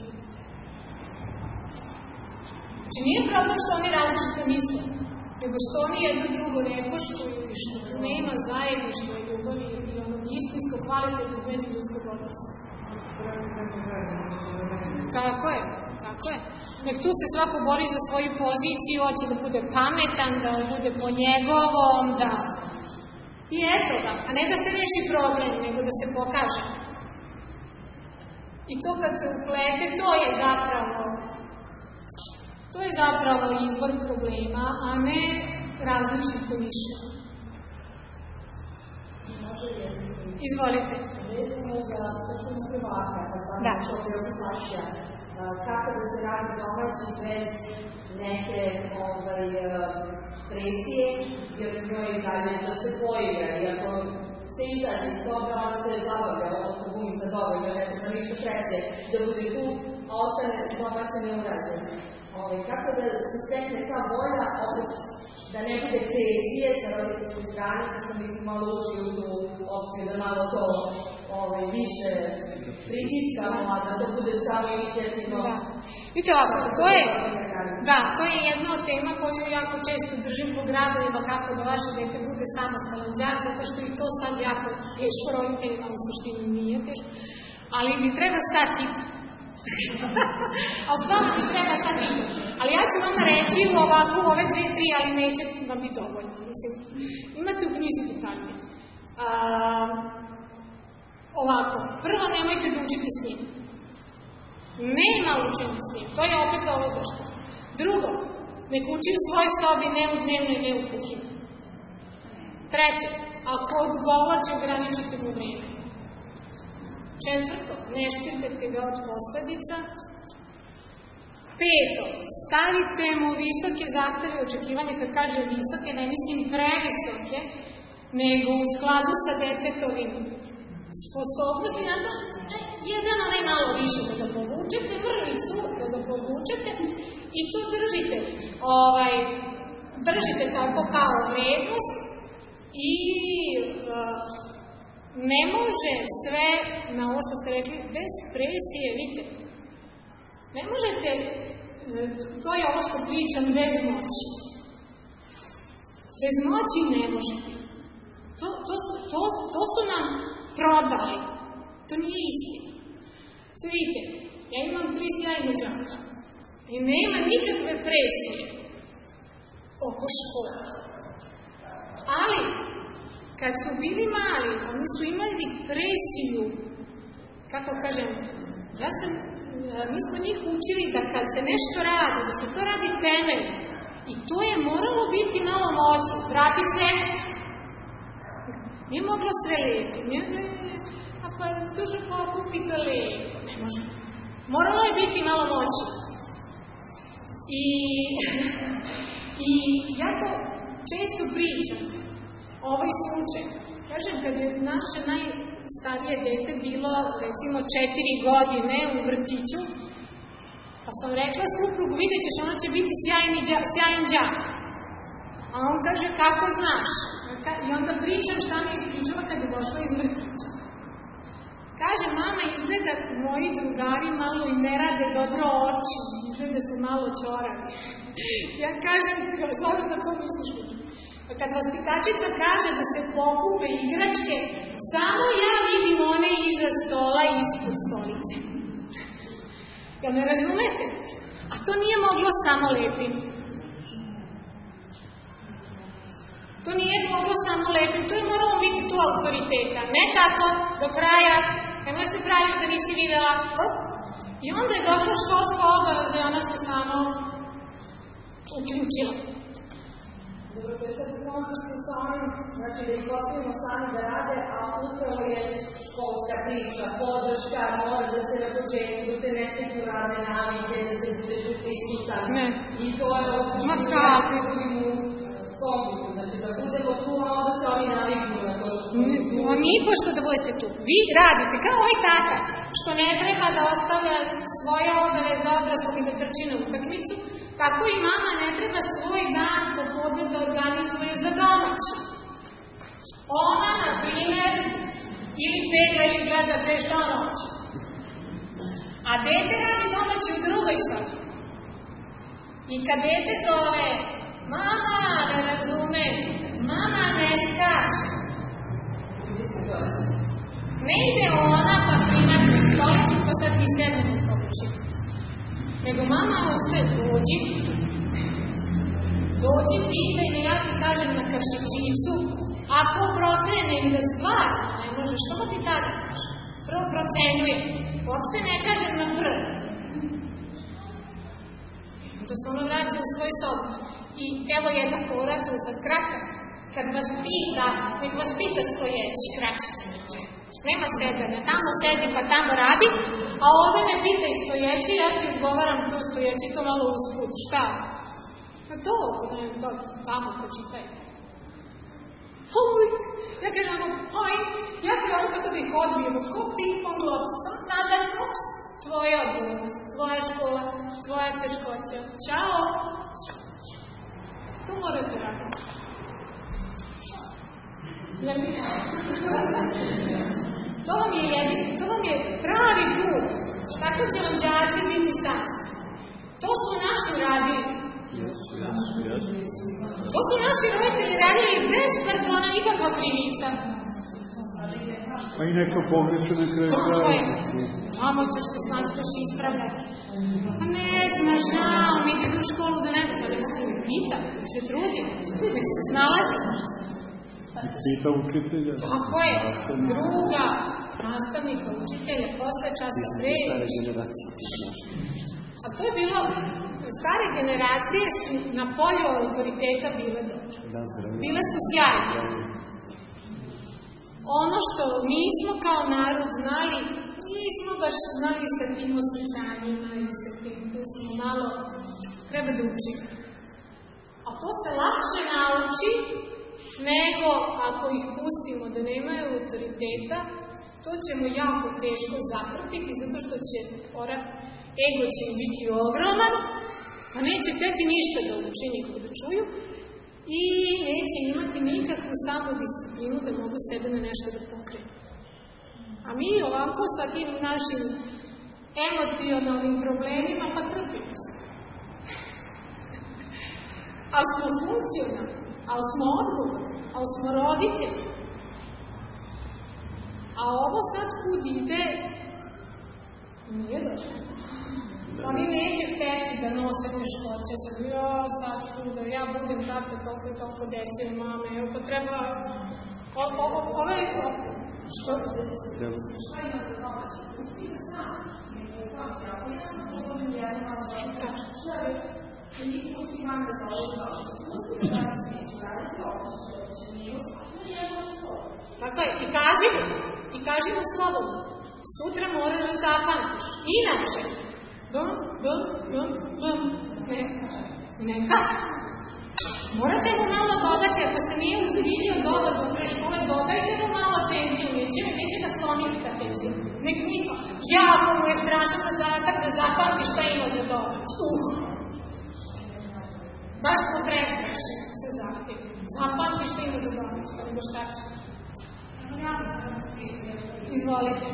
Znači nije problem što oni različito misle, nego što oni jedno drugo ne poštuju i što tu nema zajedništva i ljubavi i onog istinskog kvalitetnog međuljudskog odnosa. Tako je, tako je. Nek tu se svako bori za svoju poziciju, hoće da bude pametan, da bude po njegovom, da... I eto ga, a ne da se reši problem, nego da se pokaže. I to kad se uplete, to je zapravo... To je zapravo izvor problema, a ne različito mišljenje. Izvolite. Da. Kako da se radi domaći bez neke ovaj, presije, jer njoj dalje da se poigra. I ako se izađe iz toga, ona se zabavlja, odnosno bunica dovoljno, nešto da ništa kreće, da bude tu, a ostane domaća neurađena. Ovaj, kako da se stekne ta volja, opet da ne bude presije sa roditeljske strane, kad sam mislim malo ušli u tu opciju da malo to ovaj, više pritiskamo, a da to bude samo inicijativno. Da. Vidite ovako, to je, da, to je jedna od tema koju jako često držim po gradovima, kako da vaše dete bude samostalan đak, zato što i to sad jako teško roditeljima u suštini nije teško, ali mi treba sad tip. Ali stvarno mi treba sad tip. Ali ja ću vama reći u ovako, u ove dve, tri, ali neće vam biti dovoljno. Mislim, imate u knjizi detaljnije. Ovako, prvo nemojte da učite s njim. Nema učenja s njim, to je opet ovo zašto. Drugo, nek uči u svojoj sobi, ne u dnevnoj, ne u kuhinji. Treće, ako odgovlači, ograničite mu vreme. Četvrto, ne štitate ga od posledica. Peto, stavite mu visoke zahteve očekivanja, kad kaže visoke, ne mislim previsoke, nego u skladu sa detetovim sposobnosti, jedan onaj malo više da ga povučete, mrvicu da ga povučete i to držite. Ovaj, držite tako kao vrednost i uh, ne može sve, na ovo što ste rekli, bez presije, vidite. Ne možete, to je ovo što pričam, bez moći. Bez moći ne možete. To, to, su, to, to su nam prodali. To nije istina. Sve vidite, ja imam tri sjajne đaka i nema nikakve presije oko škola. Ali, kad su bili mali, oni su imali presiju, kako kažem, ja sam, mi smo njih učili da kad se nešto radi, da se to radi temeljno. I to je moralo biti malo moći. Vrati se. Nije moglo sve lepo. A pa duže pokupi da lepo. Ne može. Moralo je biti malo moći. I, i ja to često pričam. Ovaj slučaj. Kažem, kad je naše najstarije dete bilo, recimo, četiri godine u vrtiću, pa sam rekla suprugu, vidjet ćeš, ona će biti sjajni, sjajan đak. A on kaže, kako znaš? I onda pričam šta mi ispričava kad je došla iz vrtića. Kaže, mama, izgleda moji drugari malo i ne rade dobro oči, izgleda su malo ćoravi. Ja kažem, zato da to misliš vidjeti. Kad vaspitačica kaže da se pokupe igračke, samo ja vidim one iza stola i ispod stolice. Jel ne razumete? A to nije moglo samo lepim. To nije moglo samo lepim. To je moralo biti tu autoriteta. Ne tako, do kraja. Nemoj se praviti da nisi videla. I onda je došla školska obaveza i ona se samo uključila. Dobro, to je sad kontakti sa onim, znači da ih ostavimo sami da rade, a upravo je školska priča, podrška, mora da se na početku, da se ne čekaju radne navike, da se bude tu prisutan. Ne. I to je ovo Ma kako? da budemo kompliku, znači da budemo tu, a onda se oni naviknu na to što ne, no, nije pošto da budete tu. Vi radite, kao ovaj tata, što ne treba da ostavlja svoje obaveze odraslog i da trči na utakmicu, tako i mama ne treba svoj dan popodne da organizuje za domaći. Ona, na primer, ili pega ili gleda pre šta noć. A dete radi domaći u drugoj sobi. I kad dete zove, mama, ne razume, mama ne skače. Ne ide ona pa primat na stolicu pa sad mi sedem u pokući. Nego mama ustaje, dođi, dođi pitaj da ja ti kažem na kašičicu, ako procenim da stvarno ne može, što ti tada kaže? Prvo procenjuje, uopšte ne kažem na prvo. To se ono vraća u svoj sobu. I evo jedna fora, tu sad kratka, kad vas pita, nek vas pita stojeći, kraće se mi treba. Nema sedanja, tamo sedi pa tamo radi, a ovde me pita i stojeći, ja ti odgovaram tu stojeći, to malo usput, šta? Pa to, to, tamo pročitaj. Oj, ja kažem, oj, ja ti ovo kako da ih odbijemo, ko ping-pong loptu, sam nada, ups, tvoja odgovornost, tvoja škola, tvoja teškoća, čao. To morate raditi. To vam je jedin, to vam je pravi put. Tako će vam đaci biti sami. To su naši radili. To su naši roditelji radili bez pardona, nikakva krivica. A i neka pogreša na kraju kraja. Mamo, ćeš se snaćeš ispravljati. Pa ne znaš, žao, mi idemo u školu da ne da da se pita, da se trudi, da se snalazi. Pita učitelja. Tako je, druga, nastavnika, učitelja, posle časa pre. Stare generacije ti znaš. A to je bilo, stare generacije su na polju autoriteta bile dobre. Bile su sjajne. Ono što nismo kao narod znali, nismo baš znali sa tim osjećanjima i sa tim, tu smo malo, treba da učimo. A to se lakše nauči nego ako ih pustimo da nemaju autoriteta, to ćemo jako teško zatrpiti, zato što će ora, ego će im biti ogroman, a neće teti ništa da uči, nikog da čuju, i neće imati nikakvu samodisciplinu da mogu sebe na nešto da pokrenu. A mi ovako sa tim našim emocionalnim problemima pa trpimo se. Ali smo funkcionalni, ali smo odgovorni, ali smo roditelji. A ovo sad kud ide, nije dobro. Oni neće hteti da nose teškoće, sad jo, sad tu da ja budem tata toliko i toliko dece i mame, evo pa treba, ove, što? Šta ima da domaći? Pustite sam, nije tako, ako ja sam govorim jednom, šta je, i pusti mame za ovo domaći, pustite da nas neću raditi ovo, što će nije ustavno jedno što. Tako je, i kaži mu, i kaži mu slobodno, sutra moraš da zapamtiš, inače, bum, bum, bum, bum, ne, neka. Morate mu malo dodati, ako se nije uzbiljio dobar do preškole, dodajte mu malo tenziju, neće, neće da slomiti ta tenzija. Nek niko, jako mu je strašan zadatak da zapamti šta ima za dobar. Uh! Baš smo prestrašeni se zahtjevi. Zapamti šta ima za dobar, pa nego šta će. Izvolite.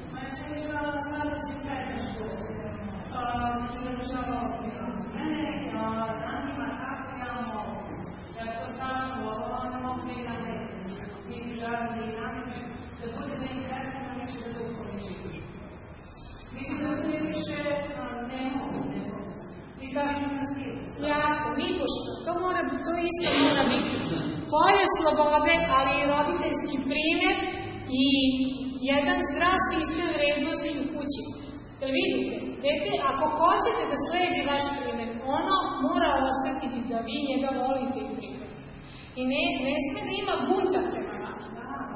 Završava osnovno mene, zanima kako ja mogu. Da je to strašno ono, ne na mene, nije žarno i namime, da bude zainteresano više da duhovno živi. Mislim da bude više ne mogu, ne mogu. I završno na svijetu. Jasno, nipošto, to mora, to isto mora biti. Polje slobode, ali i roditeljski primjer i jedan zdrav sistem vrednosti u kući. Jel vidite? Dete, ako hoćete da sledi vaš primjer, ono mora osjetiti da vi njega volite i prihvatite. I ne, ne sme da ima bunta prema vama.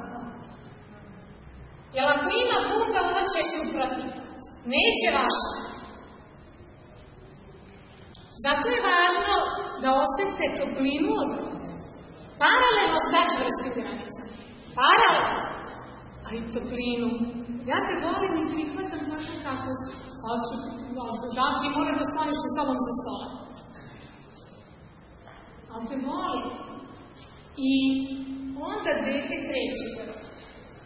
Jer ako ima bunta, onda će se uprotivati. Neće vaša. Zato je važno da osjetite toplinu od roditelja. Paralelno sa čvrstim granicama. Paralelno. Ali toplinu. Ja te volim i prihvatam tako kako su. Ali ću, da, ti moram da staniš sa sobom za stola. Ali te volim. I onda dete kreće za roditelja.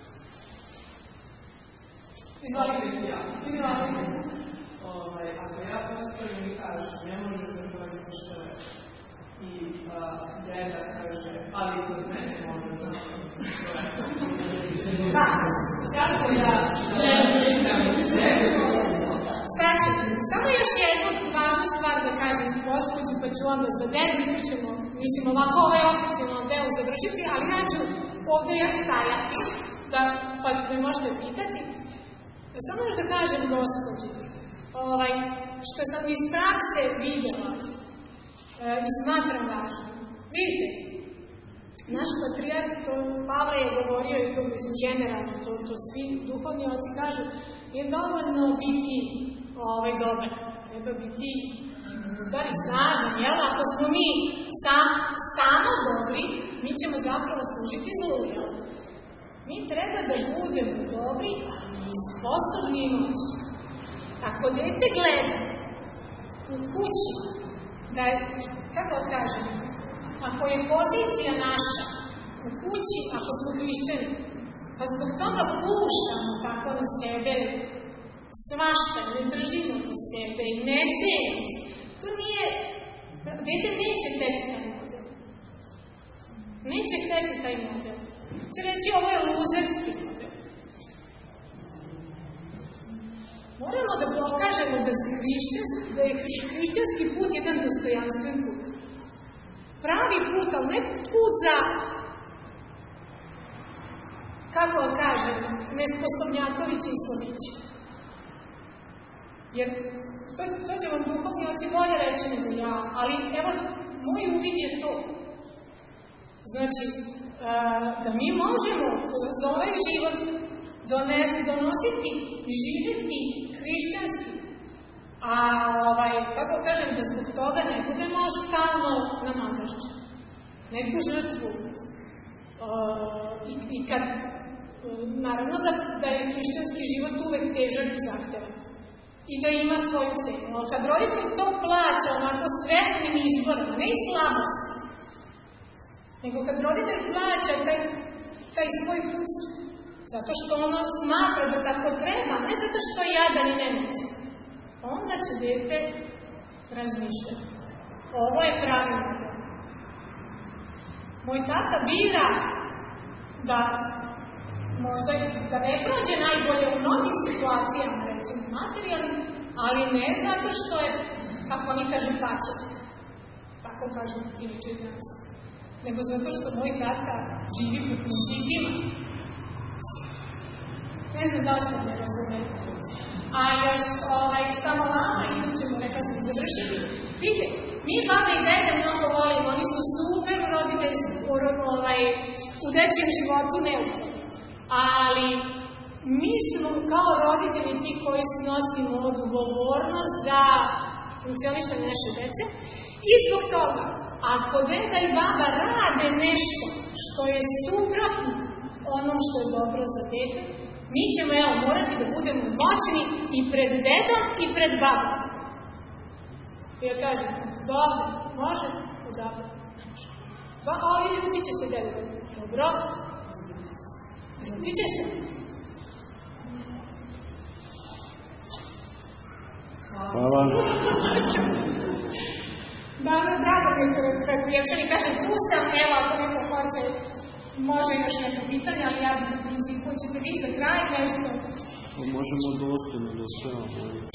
Izvolite. Izvolite. Ovaj, ako ja postavim i kažem, ne možeš da koristiš telefon. I deda kaže, ali kod mene možeš da koristiš telefon. Da, zato ja ne pitam sebe. Znači, samo još jednu važnu stvar da kažem gospođu, pa ću onda za dedu i ćemo, mislim, ovako ovaj oficijalno deo završiti, ali ja ću ovde još stajati, da, pa me možete pitati. Samo još da kažem gospođi, ovaj, što sam iz prakse videla e, i smatram važno. Vidite, naš patrijarh, to Pavle je govorio i to mislim generalno, to, to svi duhovni oci kažu, je dovoljno biti ovaj, dobar, treba biti mudar i snažan, jel? Ako smo mi sam, samo dobri, mi ćemo zapravo služiti zlu, jel? Mi treba da budemo dobri, ali i sposobni i moćni. Ako dete gleda u kući, da, kako kažem, ako je pozicija naša u kući, ako smo hrišćani, Pa zbog toga puštamo tako na sebe svašta, ne držimo do sebe i ne cenimo. To nije, dete neće hteti taj model. Neće hteti taj model. Će reći ovo je luzerski model. Moramo da pokažemo da, da je hrišćanski put jedan dostojanstven put. Pravi put, ali ne put za, kako da kažem, nesposobnjakovići i slovići. Jer to, to će vam duhovnici bolje reći nego ja, ali evo, moj uvid je to. Znači, da mi možemo kroz ovaj život donositi i živjeti hrišćanski, a ovaj, kako kažem, da zbog toga ne budemo stalno na magarču, neku žrtvu. I, i kad, naravno da, da je hrišćanski život uvek težak i zahtevan i da ima svoju cenu, ali kad roditelj to plaća onako svesnim izborima, ne i slabosti, nego kad roditelj plaća taj, taj svoj put zato što ono smatra da tako treba, ne zato što je jadan i nemoćan, onda će dete razmišljati. Ovo je pravilno. Moj tata bira da možda da ne prođe najbolje u mnogim situacijama, recimo materijalnim, ali ne zato što je, kako oni kažu, pačan. Tako kažu tiničari danas. Nego zato što moj tata živi po principima. Ne znam da ste me razumeli. A još ovaj, samo vama, i tu ćemo neka sam završiti. Vidite, mi baba i dede mnogo volimo, oni su super roditelji ovaj, u dečijem životu neugodni. Ali mi smo kao roditelji ti koji snosimo odgovornost za funkcionišanje naše dece i zbog toga, ako deda i baba rade nešto što je suprotno onom što je dobro za dete, mi ćemo, evo, morati da budemo moćni i pred dedom i pred babom. I ja kažem, dobro, može, dobro. Pa, ali ljutit će se deda. Dobro, ljutit će se. Hvala. Dobro, drago mi je kad prijevčani kažem, tu sam, evo, ako neko hoće, može još neko pitanje, ali ja u principu ćete vi za kraj nešto. Možemo dostojno da sve.